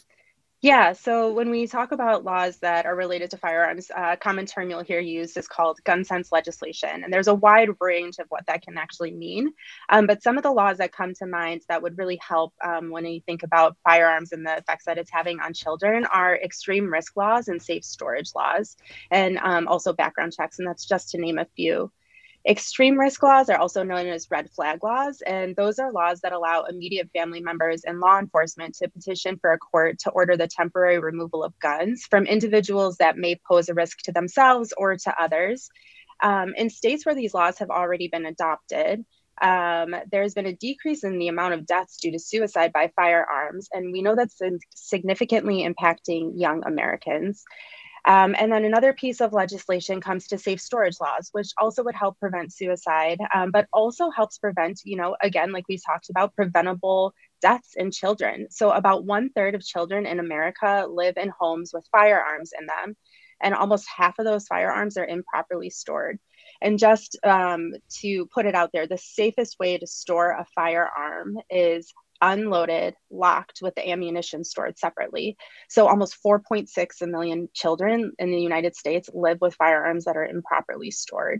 Yeah, so when we talk about laws that are related to firearms, a uh, common term you'll hear used is called gun sense legislation. And there's a wide range of what that can actually mean. Um, but some of the laws that come to mind that would really help um, when you think about firearms and the effects that it's having on children are extreme risk laws and safe storage laws, and um, also background checks. And that's just to name a few. Extreme risk laws are also known as red flag laws, and those are laws that allow immediate family members and law enforcement to petition for a court to order the temporary removal of guns from individuals that may pose a risk to themselves or to others. Um, in states where these laws have already been adopted, um, there's been a decrease in the amount of deaths due to suicide by firearms, and we know that's significantly impacting young Americans. Um, and then another piece of legislation comes to safe storage laws, which also would help prevent suicide, um, but also helps prevent, you know, again, like we talked about, preventable deaths in children. So about one third of children in America live in homes with firearms in them, and almost half of those firearms are improperly stored. And just um, to put it out there, the safest way to store a firearm is unloaded, locked, with the ammunition stored separately. So almost four point six million children in the United States live with firearms that are improperly stored.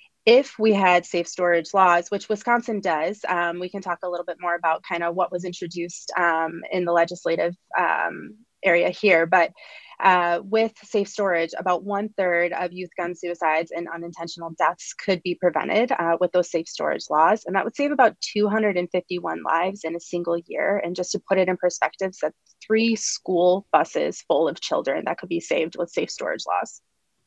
If we had safe storage laws, which Wisconsin does, um, we can talk a little bit more about kind of what was introduced um, in the legislative um, area here. But Uh, with safe storage, about one third of youth gun suicides and unintentional deaths could be prevented uh, with those safe storage laws. And that would save about two hundred fifty-one lives in a single year. And just to put it in perspective, that's three school buses full of children that could be saved with safe storage laws.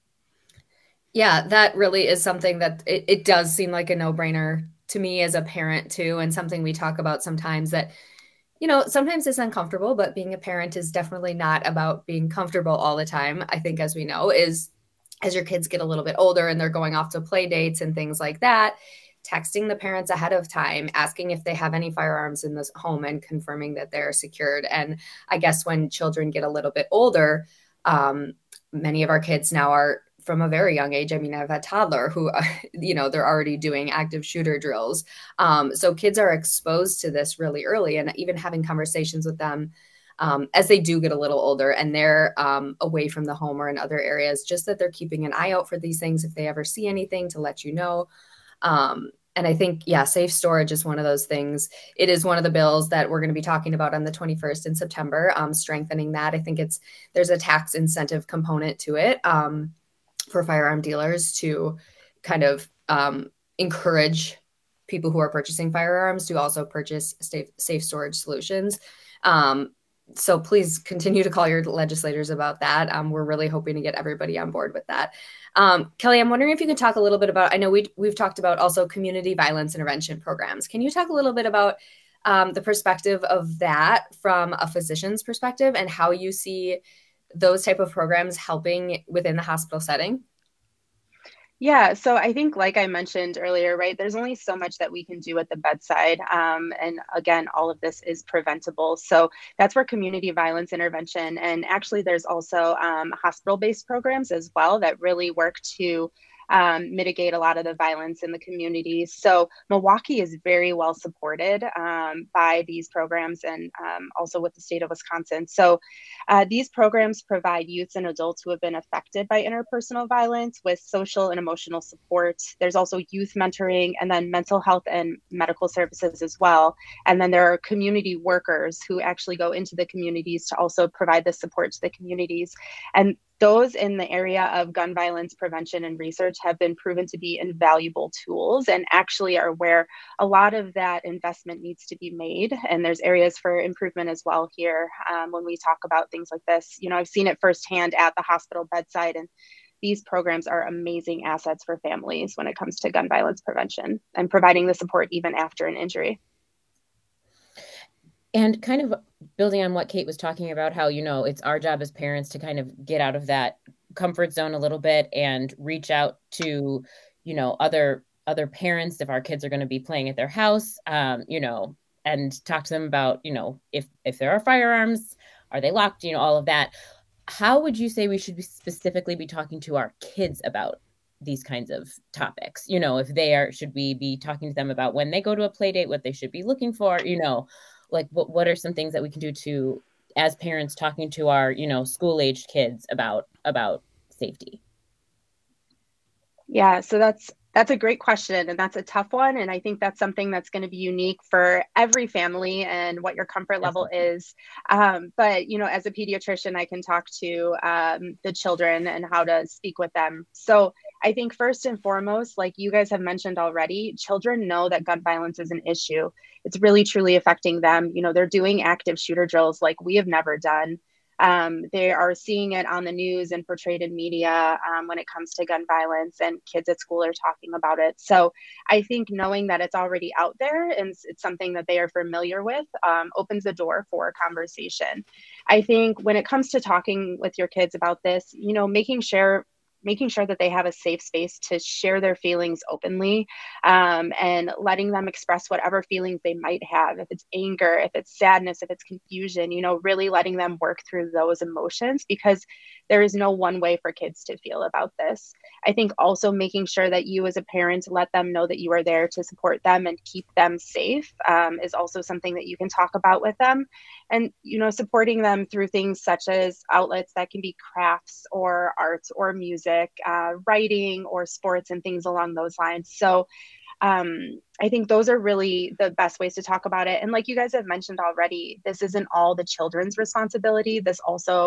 Yeah, that really is something that it, it does seem like a no-brainer to me as a parent too, and something we talk about sometimes that, you know, sometimes it's uncomfortable, but being a parent is definitely not about being comfortable all the time. I think, as we know, is as your kids get a little bit older and they're going off to play dates and things like that, texting the parents ahead of time, asking if they have any firearms in this home and confirming that they're secured. And I guess when children get a little bit older, um, many of our kids now are from a very young age. I mean, I have a toddler who, uh, you know, they're already doing active shooter drills. Um, so kids are exposed to this really early, and even having conversations with them um, as they do get a little older and they're um, away from the home or in other areas, just that they're keeping an eye out for these things if they ever see anything to let you know. Um, and I think, yeah, safe storage is one of those things. It is one of the bills that we're going to be talking about on the twenty-first in September, um, strengthening that. I think it's, there's a tax incentive component to it. Um, for firearm dealers to kind of um, encourage people who are purchasing firearms to also purchase safe, safe storage solutions. Um, so please continue to call your legislators about that. Um, we're really hoping to get everybody on board with that. Um, Kelly, I'm wondering if you could talk a little bit about, I know we, we've talked about also community violence intervention programs. Can you talk a little bit about um, the perspective of that from a physician's perspective and how you see those type of programs helping within the hospital setting? Yeah, so I think, like I mentioned earlier, right, there's only so much that we can do at the bedside. Um, and again, all of this is preventable. So that's where community violence intervention, and actually there's also um, hospital-based programs as well that really work to Um, mitigate a lot of the violence in the community. So Milwaukee is very well supported um, by these programs, and um, also with the state of Wisconsin. So uh, these programs provide youths and adults who have been affected by interpersonal violence with social and emotional support. There's also youth mentoring, and then mental health and medical services as well. And then there are community workers who actually go into the communities to also provide the support to the communities. And those in the area of gun violence prevention and research have been proven to be invaluable tools, and actually are where a lot of that investment needs to be made. And there's areas for improvement as well here um, when we talk about things like this. You know, I've seen it firsthand at the hospital bedside, and these programs are amazing assets for families when it comes to gun violence prevention and providing the support even after an injury. And kind of building on what Kate was talking about, how, you know, it's our job as parents to kind of get out of that comfort zone a little bit and reach out to, you know, other other parents if our kids are going to be playing at their house, um, you know, and talk to them about, you know, if if there are firearms, are they locked, you know, all of that. How would you say we should be specifically be talking to our kids about these kinds of topics? You know, if they are, should we be talking to them about when they go to a play date, what they should be looking for, you know, like what, what are some things that we can do to, as parents, talking to our, you know, school-aged kids about, about safety? Yeah, so that's, that's a great question, and that's a tough one. And I think that's something that's going to be unique for every family and what your comfort level is. Um, but, you know, as a pediatrician, I can talk to um, the children and how to speak with them. So I think first and foremost, like you guys have mentioned already, children know that gun violence is an issue. It's really, truly affecting them. You know, they're doing active shooter drills like we have never done. Um, they are seeing it on the news and portrayed in media um, when it comes to gun violence, and kids at school are talking about it. So I think knowing that it's already out there and it's, it's something that they are familiar with um, opens the door for a conversation. I think when it comes to talking with your kids about this, you know, making sure making sure that they have a safe space to share their feelings openly, um, and letting them express whatever feelings they might have. If it's anger, if it's sadness, if it's confusion, you know, really letting them work through those emotions, because there is no one way for kids to feel about this. I think also making sure that you as a parent let them know that you are there to support them and keep them safe um, is also something that you can talk about with them. And, you know, supporting them through things such as outlets that can be crafts or arts or music, Uh, writing or sports and things along those lines. So um, I think those are really the best ways to talk about it. And like you guys have mentioned already, this isn't all the children's responsibility. This also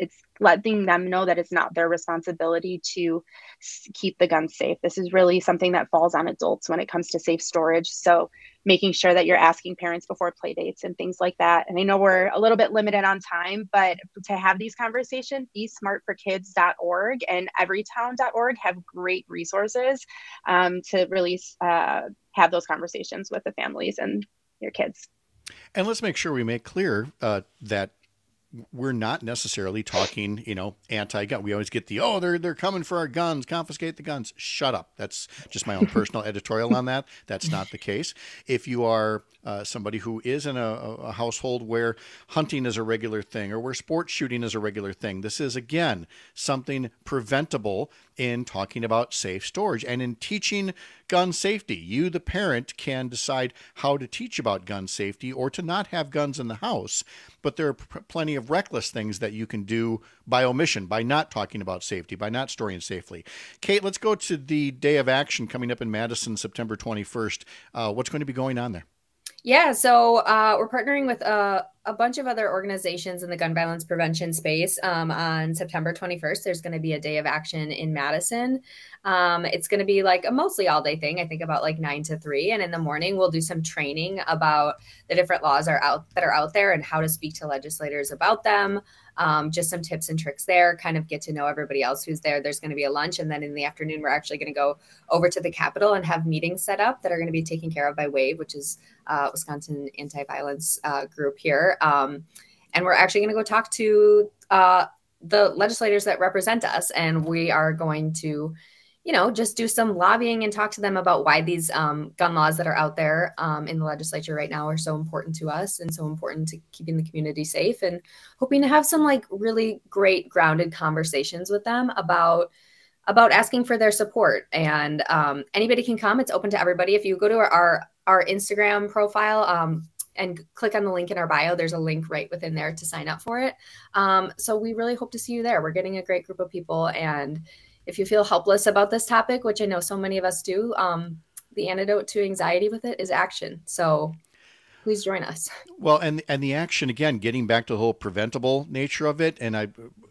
it's letting them know that it's not their responsibility to keep the guns safe. This is really something that falls on adults when it comes to safe storage. So making sure that you're asking parents before play dates and things like that. And I know we're a little bit limited on time, but to have these conversations, be smart for kids dot org and everytown dot org have great resources um, to really uh, have those conversations with the families and your kids. And let's make sure we make clear uh, that we're not necessarily talking, you know, anti-gun. We always get the, oh, they're they're coming for our guns, confiscate the guns. Shut up. That's just my own personal editorial on that. That's not the case. If you are uh, somebody who is in a, a household where hunting is a regular thing or where sports shooting is a regular thing, this is, again, something preventable in talking about safe storage and in teaching gun safety. You, the parent, can decide how to teach about gun safety or to not have guns in the house, but there are p- plenty of reckless things that you can do by omission, by not talking about safety, by not storing safely. Kate, let's go to the Day of Action coming up in Madison, September twenty-first. Uh, what's going to be going on there? Yeah, so uh, we're partnering with a, a bunch of other organizations in the gun violence prevention space. Um, on September twenty-first, there's going to be a Day of Action in Madison. Um, it's going to be like a mostly all day thing, I think about like nine to three. And in the morning, we'll do some training about the different laws are out that are out there and how to speak to legislators about them. Um, just some tips and tricks there, kind of get to know everybody else who's there. There's going to be a lunch. And then in the afternoon, we're actually going to go over to the Capitol and have meetings set up that are going to be taken care of by WAVE, which is uh, Wisconsin anti-violence uh, group here. Um, and we're actually going to go talk to uh, the legislators that represent us. And we are going to, you know, just do some lobbying and talk to them about why these um, gun laws that are out there um, in the legislature right now are so important to us and so important to keeping the community safe, and hoping to have some like really great grounded conversations with them about about asking for their support. And um, anybody can come. It's open to everybody. If you go to our, our Instagram profile um, and click on the link in our bio, there's a link right within there to sign up for it. Um, so we really hope to see you there. We're getting a great group of people, and if you feel helpless about this topic, which I know so many of us do, um, the antidote to anxiety with it is action. So please join us. Well, and and the action, again, getting back to the whole preventable nature of it, and I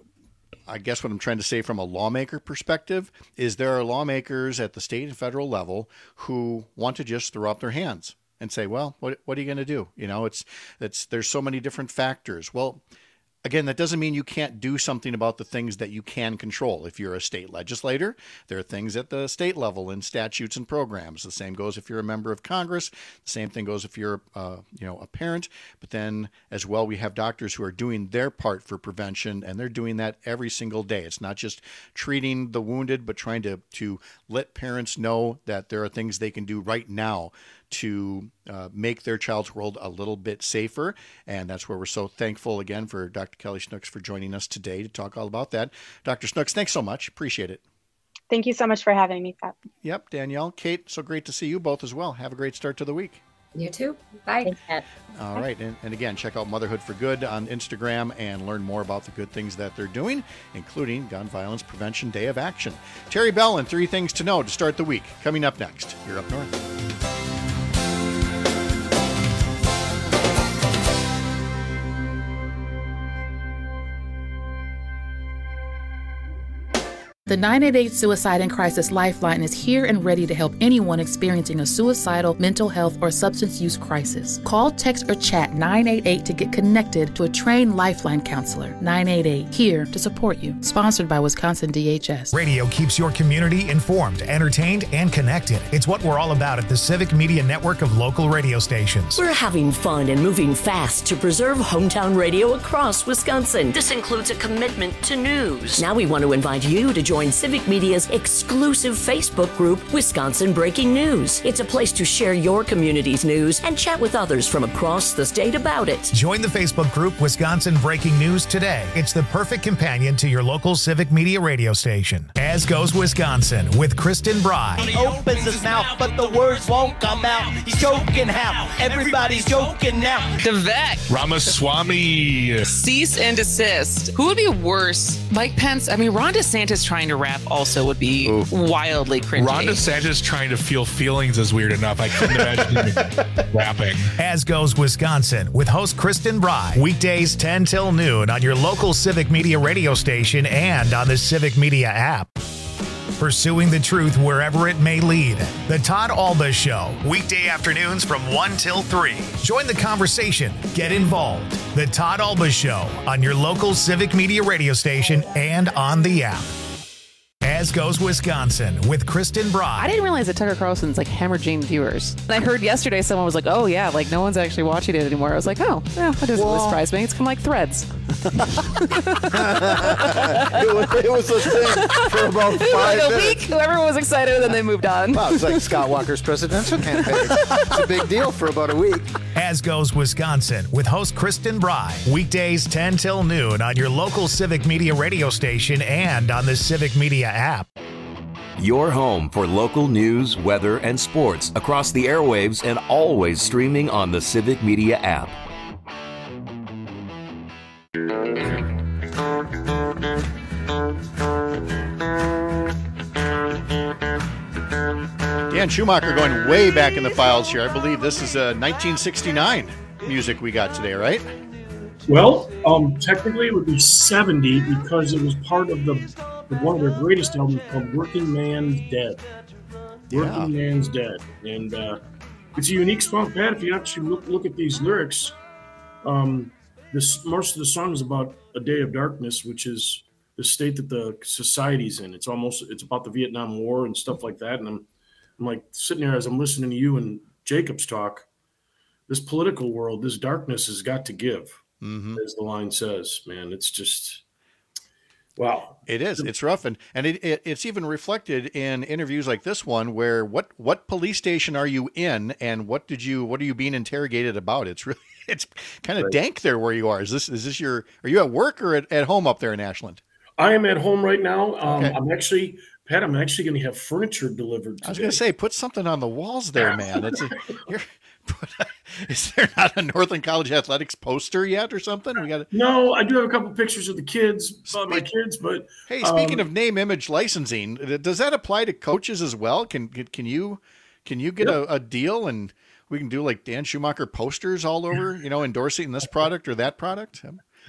I guess what I'm trying to say from a lawmaker perspective is there are lawmakers at the state and federal level who want to just throw up their hands and say, well, what what are you going to do? You know, it's it's there's so many different factors. Well, again, that doesn't mean you can't do something about the things that you can control. If you're a state legislator, there are things at the state level in statutes and programs. The same goes if you're a member of Congress. The same thing goes if you're, uh, you know, a parent. But then as well, we have doctors who are doing their part for prevention, and they're doing that every single day. It's not just treating the wounded, but trying to to let parents know that there are things they can do right now to uh, make their child's world a little bit safer. And that's where we're so thankful again for Doctor Kelly Snooks for joining us today to talk all about that. Doctor Snooks, thanks so much. Appreciate it. Thank you so much for having me, Pat. Yep, Danielle, Kate, so great to see you both as well. Have a great start to the week. You too. Bye. Thanks, all right. And, and again, check out Motherhood for Good on Instagram and learn more about the good things that they're doing, including Gun Violence Prevention Day of Action. Terry Bell and Three Things to Know to start the week. Coming up next, you're up north. The nine eight eight Suicide and Crisis Lifeline is here and ready to help anyone experiencing a suicidal, mental health, or substance use crisis. Call, text, or chat nine eight eight to get connected to a trained Lifeline counselor. nine eight eight, here to support you. Sponsored by Wisconsin D H S. Radio keeps your community informed, entertained, and connected. It's what we're all about at the Civic Media Network of local radio stations. We're having fun and moving fast to preserve hometown radio across Wisconsin. This includes a commitment to news. Now we want to invite you to join Civic Media's exclusive Facebook group, Wisconsin Breaking News. It's a place to share your community's news and chat with others from across the state about it. Join the Facebook group Wisconsin Breaking News today. It's the perfect companion to your local Civic Media radio station. As Goes Wisconsin with Kristen Bry. He opens his mouth, but the words won't come out. He's joking how everybody's joking now. Vivek Ramaswamy. Cease and desist. Who would be worse? Mike Pence? I mean, Ron DeSantis trying to to rap also would be Ooh. wildly cringy. Ron DeSantis trying to feel feelings is weird enough. I couldn't imagine him rapping. As Goes Wisconsin with host Kristen Bry. Weekdays ten till noon on your local Civic Media radio station and on the Civic Media app. Pursuing the truth wherever it may lead. The Todd Alba Show. Weekday afternoons from one till three. Join the conversation. Get involved. The Todd Alba Show on your local Civic Media radio station and on the app. As Goes Wisconsin with Kristen Bry. I didn't realize that Tucker Carlson's like hemorrhaging viewers. I heard yesterday someone was like, oh yeah, like no one's actually watching it anymore. I was like, oh, yeah, that doesn't really surprise me. It's kind of like Threads. it, was, it was a thing for about five like a minutes. week, everyone was excited and then they moved on. Wow, it's like Scott Walker's presidential campaign. It's a big deal for about a week. As Goes Wisconsin with host Kristen Bry. Weekdays ten till noon on your local Civic Media radio station and on the Civic Media app. Your home for local news, weather, and sports across the airwaves and always streaming on the Civic Media app. Dan Schumacher going way back in the files here. I believe this is uh, nineteen sixty-nine music we got today, right? Well, um, technically it would be seventy because it was part of the, the one of their greatest albums called Working Man's Dead. Working yeah. Man's Dead. And uh, it's a unique song, Pat. If you actually look, look at these lyrics, um, this most of the song is about a day of darkness, which is the state that the society's in. It's almost, it's about the Vietnam War and stuff like that. And I'm, I'm like sitting there as I'm listening to you and Jacob's talk, this political world, this darkness has got to give. Mm-hmm. As the line says, man, it's just, wow. It is. It's rough. And, and it, it, it's even reflected in interviews like this one, where what, what police station are you in and what did you, what are you being interrogated about? It's really, it's kind of right. dank there where you are. Is this, is this your, are you at work or at, at home up there in Ashland? I am at home right now. Um, okay. I'm actually, Pat, I'm actually going to have furniture delivered today. I was going to say, put something on the walls there, man. It's a, you're, is there not a Northland College Athletics poster yet or something? We got No, I do have a couple pictures of the kids, Speak, my kids, but hey, speaking um, of name, image licensing, does that apply to coaches as well? Can can you can you get yep. a, a deal and we can do like Dan Schumacher posters all over, you know, endorsing this product or that product?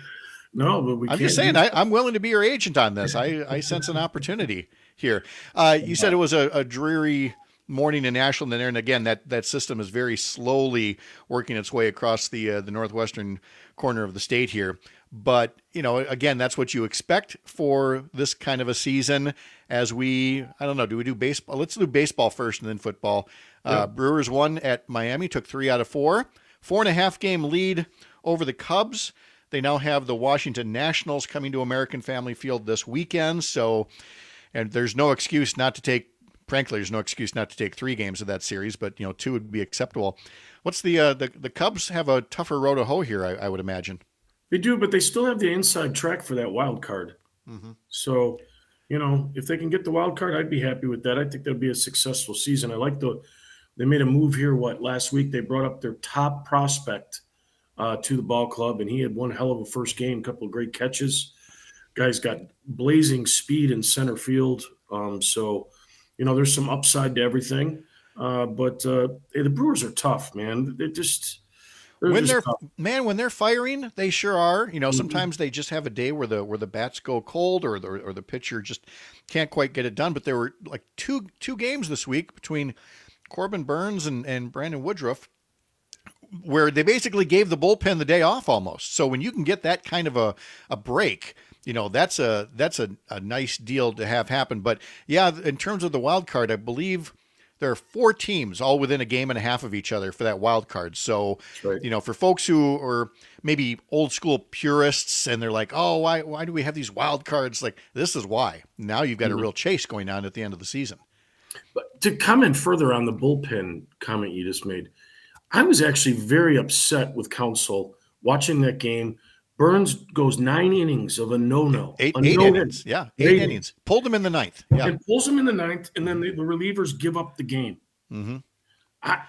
No, but we I'm can't just saying, I, I'm willing to be your agent on this. I, I sense an opportunity here. Uh, you said it was a, a dreary morning in Ashland there, and again, that, that system is very slowly working its way across the uh, the northwestern corner of the state here. But you know, again, that's what you expect for this kind of a season. As we, I don't know, do we do baseball? Let's do baseball first, and then football. Uh, yeah. Brewers won at Miami, took three out of four, four and a half game lead over the Cubs. They now have the Washington Nationals coming to American Family Field this weekend. So, and there's no excuse not to take. Frankly, there's no excuse not to take three games of that series, but you know, two would be acceptable. What's the uh, the the Cubs have a tougher road to hoe here, I, I would imagine. They do, but they still have the inside track for that wild card. Mm-hmm. So, you know, if they can get the wild card, I'd be happy with that. I think that'd be a successful season. I like the they made a move here. What last week they brought up their top prospect uh, to the ball club, and he had one hell of a first game, a couple of great catches. Guy's got blazing speed in center field. Um, so. You know, there's some upside to everything, uh, but uh, hey, the Brewers are tough, man. They're just they're when just they're tough. man when they're firing, they sure are. You know, mm-hmm. sometimes they just have a day where the where the bats go cold or the or the pitcher just can't quite get it done. But there were like two two games this week between Corbin Burns and, and Brandon Woodruff where they basically gave the bullpen the day off almost. So when you can get that kind of a a break. You know, that's a that's a, a nice deal to have happen. But yeah, in terms of the wild card, I believe there are four teams all within a game and a half of each other for that wild card. So, right. you know, for folks who are maybe old school purists and they're like, oh, why why do we have these wild cards? Like, this is why. Now you've got mm-hmm. a real chase going on at the end of the season. But to comment further on the bullpen comment you just made, I was actually very upset with Counsell watching that game. Burns goes nine innings of a no-no. Eight, a eight no innings, yeah, eight, eight innings. Pulled him in the ninth, yeah. And pulls him in the ninth, and then the, the relievers give up the game. Mm-hmm. I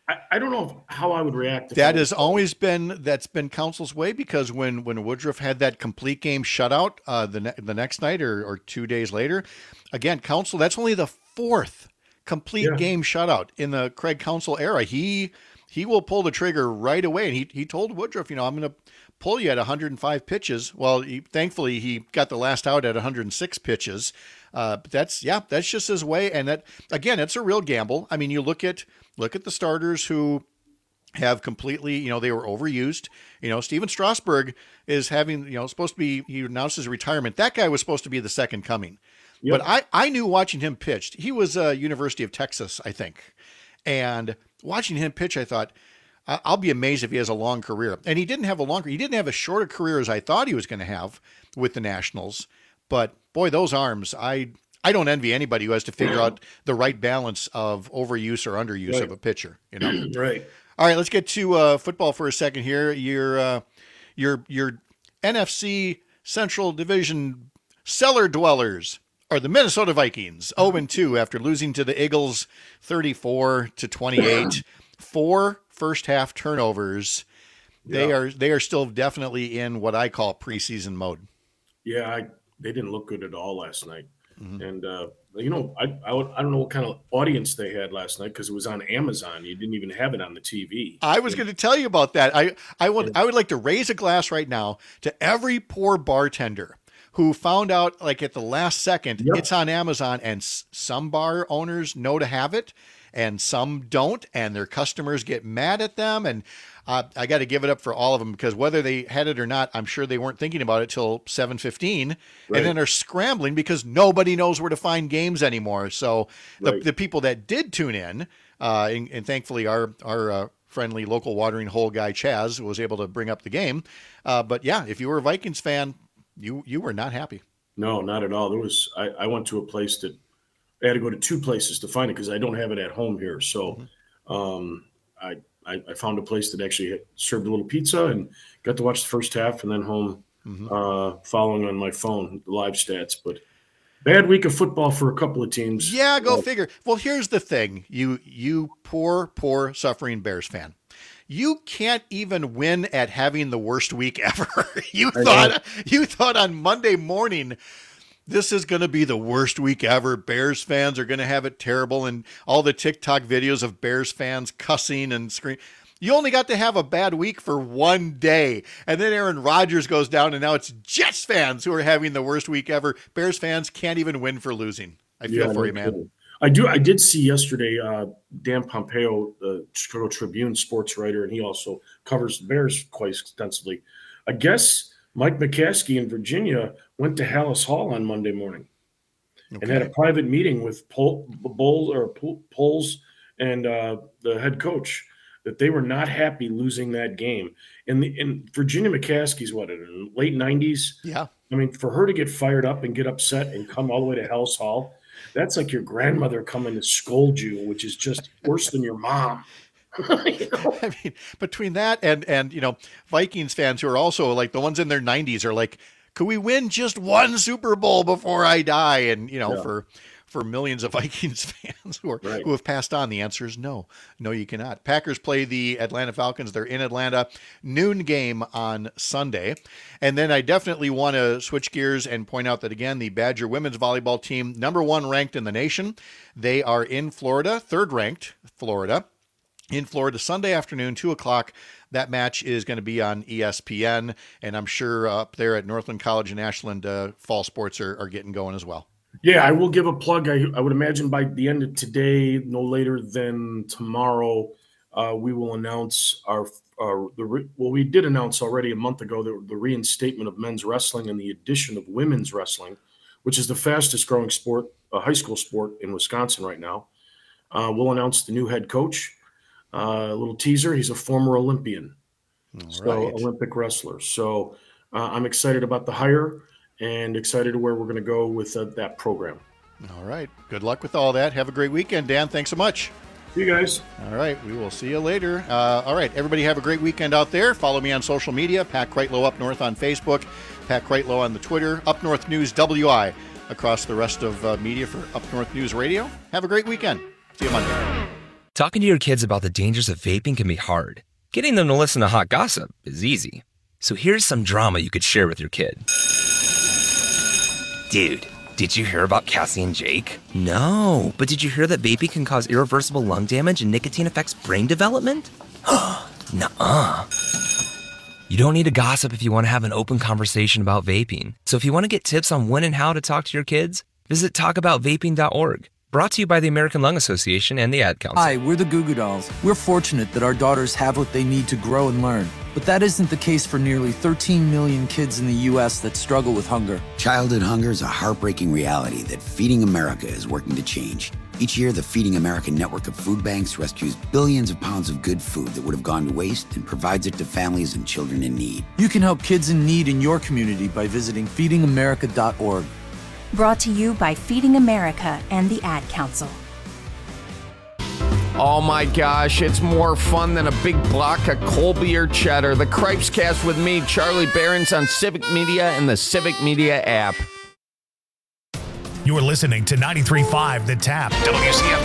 I, I don't know how I would react. If That has always been that's been Council's way, because when when Woodruff had that complete game shutout uh, the ne- the next night or, or two days later, again, Council, that's only the fourth complete Yeah. game shutout in the Craig Council era. He he will pull the trigger right away, and he he told Woodruff, you know, I'm going to pull you at one hundred five pitches. Well, he, thankfully he got the last out at one hundred six pitches. Uh, but that's yeah, that's just his way, and that again, it's a real gamble. I mean, you look at look at the starters who have completely, you know, they were overused. You know, Steven Strasburg is having, you know, supposed to be, he announced his retirement. That guy was supposed to be the second coming. Yep. But I, I knew watching him pitch, he was uh, University of Texas, I think. And watching him pitch, I thought, I- I'll be amazed if he has a long career. And he didn't have a longer, he didn't have a shorter career as I thought he was going to have with the Nationals. But boy, those arms, I I don't envy anybody who has to figure out the right balance of overuse or underuse Right. of a pitcher, you know? Right. All right, let's get to uh, football for a second here. Your uh, your your N F C Central Division cellar dwellers are the Minnesota Vikings, oh and two after losing to the Eagles thirty-four to twenty-eight. Four first half turnovers. They Yeah. are they are still definitely in what I call preseason mode. Yeah, I, they didn't look good at all last night. And, uh, you know, I, I, would- I don't know what kind of audience they had last night because it was on Amazon. You didn't even have it on the T V. I was going to tell you about that. I, I would I would like to raise a glass right now to every poor bartender who found out like at the last second Yep. it's on Amazon, and s- some bar owners know to have it and some don't, and their customers get mad at them. And uh, I got to give it up for all of them, because whether they had it or not, I'm sure they weren't thinking about it till seven fifteen, Right. and then are scrambling because nobody knows where to find games anymore. So the, Right. the people that did tune in, uh, and, and thankfully our our uh, friendly local watering hole guy Chaz was able to bring up the game. Uh, but yeah, if you were a Vikings fan, you you were not happy. No, not at all. There was, I, I went to a place that I had to go to two places to find it because I don't have it at home here. So um, I, I, I found a place that actually had served a little pizza and got to watch the first half, and then home uh, following on my phone, the live stats. But bad week of football for a couple of teams. Yeah, go Uh, figure. Well, here's the thing. You you poor, poor suffering Bears fan. You can't even win at having the worst week ever. you I thought know. you thought on Monday morning this is going to be the worst week ever. Bears fans are going to have it terrible, and all the TikTok videos of Bears fans cussing and screaming. You only got to have a bad week for one day, and then Aaron Rodgers goes down, and now it's Jets fans who are having the worst week ever. Bears fans can't even win for losing. I feel Yeah, for no you, man. kidding. I do. I did see yesterday uh, Dan Pompeo, the Chicago Tribune sports writer, and he also covers the Bears quite extensively. I guess Mike McCaskey in Virginia went to Hallis Hall on Monday morning and had a Okay. private meeting with Pol- Bowles or Pol- Poles and uh, the head coach, that they were not happy losing that game. And the and Virginia McCaskey's what, in the late nineties? Yeah. I mean, for her to get fired up and get upset and come all the way to Hallis Hall, that's like your grandmother coming to scold you, which is just worse than your mom. I mean, between that and and you know, Vikings fans who are also like the ones in their nineties are like, could we win just one Super Bowl before I die? And you know, Yeah. for for millions of Vikings fans who are Right. who have passed on, the answer is no, no, you cannot. Packers play the Atlanta Falcons. They're in Atlanta, noon game on Sunday, and then I definitely want to switch gears and point out that again, the Badger women's volleyball team, number one ranked in the nation, they are in Florida, third ranked Florida. In Florida, Sunday afternoon, two o'clock. That match is going to be on E S P N, and I'm sure up there at Northland College and Ashland, uh, fall sports are, are getting going as well. Yeah, I will give a plug. I, I would imagine by the end of today, no later than tomorrow, uh, we will announce our, our the re, well, we did announce already a month ago the, the reinstatement of men's wrestling and the addition of women's wrestling, which is the fastest growing sport, uh, high school sport in Wisconsin right now. Uh, we'll announce the new head coach. Uh, a little teaser: he's a former Olympian, so right. Olympic wrestler. So uh, I'm excited about the hire and excited to where we're going to go with uh, that program. All right. Good luck with all that. Have a great weekend, Dan. Thanks so much. See you guys. All right. We will see you later. Uh, all right. Everybody have a great weekend out there. Follow me on social media. Pat Kreitlow Up North on Facebook. Pat Kreitlow on the Twitter. Up North News W I across the rest of uh, media for Up North News Radio. Have a great weekend. See you Monday. Talking to your kids about the dangers of vaping can be hard. Getting them to listen to hot gossip is easy. So here's some drama you could share with your kid. Dude, did you hear about Cassie and Jake? No, but did you hear that vaping can cause irreversible lung damage and nicotine affects brain development? Nuh-uh. You don't need to gossip if you want to have an open conversation about vaping. So if you want to get tips on when and how to talk to your kids, visit talk about vaping dot org. Brought to you by the American Lung Association and the Ad Council. Hi, we're the Goo Goo Dolls. We're fortunate that our daughters have what they need to grow and learn. But that isn't the case for nearly thirteen million kids in the U S that struggle with hunger. Childhood hunger is a heartbreaking reality that Feeding America is working to change. Each year, the Feeding America network of food banks rescues billions of pounds of good food that would have gone to waste and provides it to families and children in need. You can help kids in need in your community by visiting feeding america dot org. Brought to you by Feeding America and the Ad Council. Oh my gosh, it's more fun than a big block of cold beer cheddar. The Cripes Cast with me, Charlie Behrens, on Civic Media and the Civic Media app. You're listening to ninety-three point five The Tap, W C F